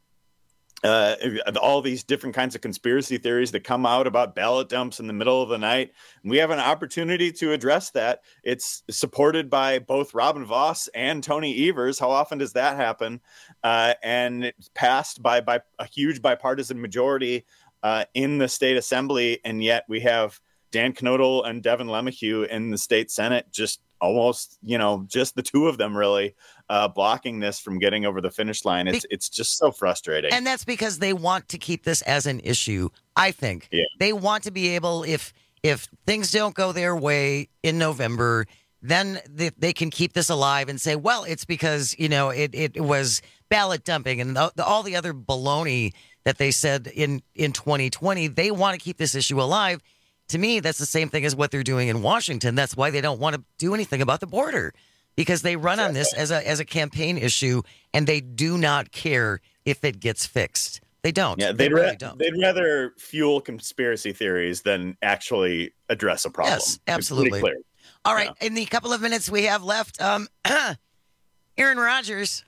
S1: uh, all these different kinds of conspiracy theories that come out about ballot dumps in the middle of the night. And we have an opportunity to address that. It's supported by both Robin Voss and Tony Evers. How often does that happen? Uh, and it's passed by, by a huge bipartisan majority uh, in the state assembly. And yet we have Dan Knodel and Devin Lemachue in the state Senate, just almost, you know, just the two of them really uh, blocking this from getting over the finish line. It's Be- it's just so frustrating.
S16: And that's because they want to keep this as an issue, I think.
S1: Yeah.
S16: They want to be able, if if things don't go their way in November, then they, they can keep this alive and say, well, it's because, you know, it, it was ballot dumping and the, the, all the other baloney that they said in, in twenty twenty. They want to keep this issue alive. To me, that's the same thing as what they're doing in Washington. That's why they don't want to do anything about the border, because they run on this as a as a campaign issue, and they do not care if it gets fixed. They don't.
S1: Yeah,
S16: they
S1: they'd,
S16: really
S1: ra-
S16: don't.
S1: they'd rather fuel conspiracy theories than actually address a problem.
S16: Yes, absolutely.
S1: It's pretty clear.
S16: All right, yeah. In the couple of minutes we have left, um, Aaron Rodgers,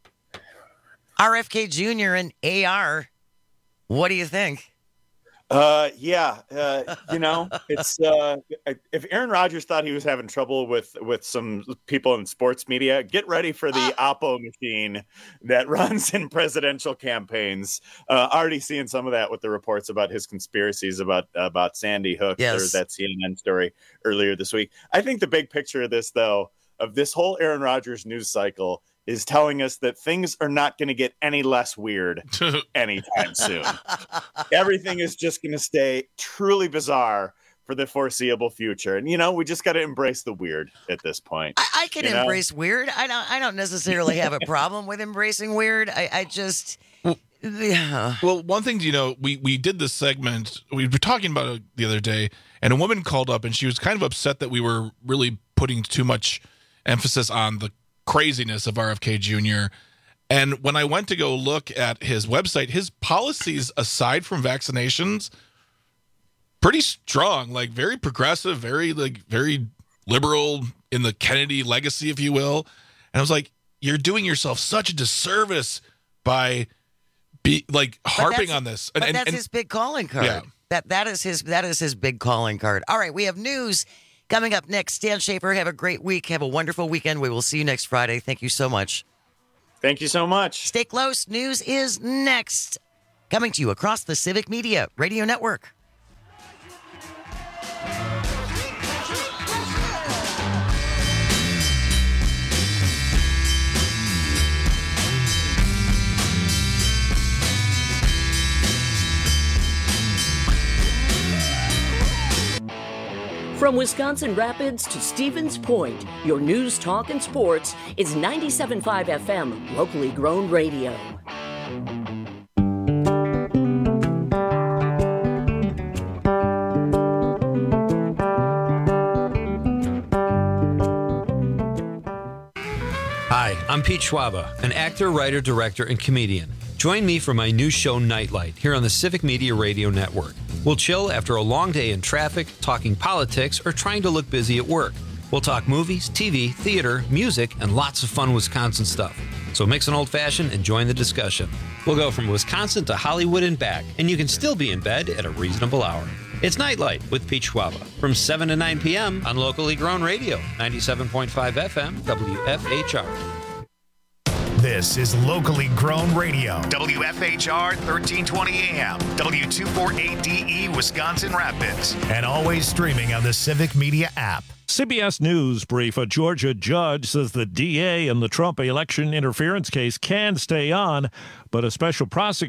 S16: R F K Junior, and A R. What do you think?
S1: Uh, yeah, uh, you know, it's uh, if Aaron Rodgers thought he was having trouble with with some people in sports media, get ready for the uh, Oppo machine that runs in presidential campaigns. Uh, already seeing some of that with the reports about his conspiracies about about Sandy Hook.
S16: Yes.
S1: There was that C N N story earlier this week. I think the big picture of this, though, of this whole Aaron Rodgers news cycle is telling us that things are not going to get any less weird anytime soon. Everything is just going to stay truly bizarre for the foreseeable future. And, you know, we just got to embrace the weird at this point.
S16: I, I can embrace know? weird. I don't I don't necessarily have a problem with embracing weird. I, I just...
S17: Well,
S16: yeah.
S17: Well, one thing, you know, we, we did this segment, we were talking about it the other day, and a woman called up and she was kind of upset that we were really putting too much emphasis on the craziness of R F K Junior And when I went to go look at his website, his policies aside from vaccinations, pretty strong, like very progressive, very like very liberal in the Kennedy legacy, if you will. And I was like, you're doing yourself such a disservice by be like harping on this.
S16: And,
S17: but
S16: and,
S17: that's
S16: and, his big calling card.
S17: Yeah.
S16: That that is his that is his big calling card. All right, we have news coming up next. Stan Schaefer, have a great week. Have a wonderful weekend. We will see you next Friday. Thank you so much.
S1: Thank you so much.
S16: Stay close. News is next. Coming to you across the Civic Media Radio Network.
S15: From Wisconsin Rapids to Stevens Point, your news, talk, and sports is ninety-seven point five F M, locally grown radio.
S26: Hi, I'm Pete Schwaba, an actor, writer, director, and comedian. Join me for my new show, Nightlight, here on the Civic Media Radio Network. We'll chill after a long day in traffic, talking politics, or trying to look busy at work. We'll talk movies, T V, theater, music, and lots of fun Wisconsin stuff. So mix an old-fashioned and join the discussion. We'll go from Wisconsin to Hollywood and back, and you can still be in bed at a reasonable hour. It's Nightlight with Pete Schwaba from seven to nine p.m. on Locally Grown Radio, ninety-seven point five F M, W F H R.
S2: This is Locally Grown Radio, W F H R thirteen twenty A M, W two forty-eight D E, Wisconsin Rapids, and always streaming on the Civic Media app.
S5: C B S News brief. A Georgia judge says the D A in the Trump election interference case can stay on, but a special prosecutor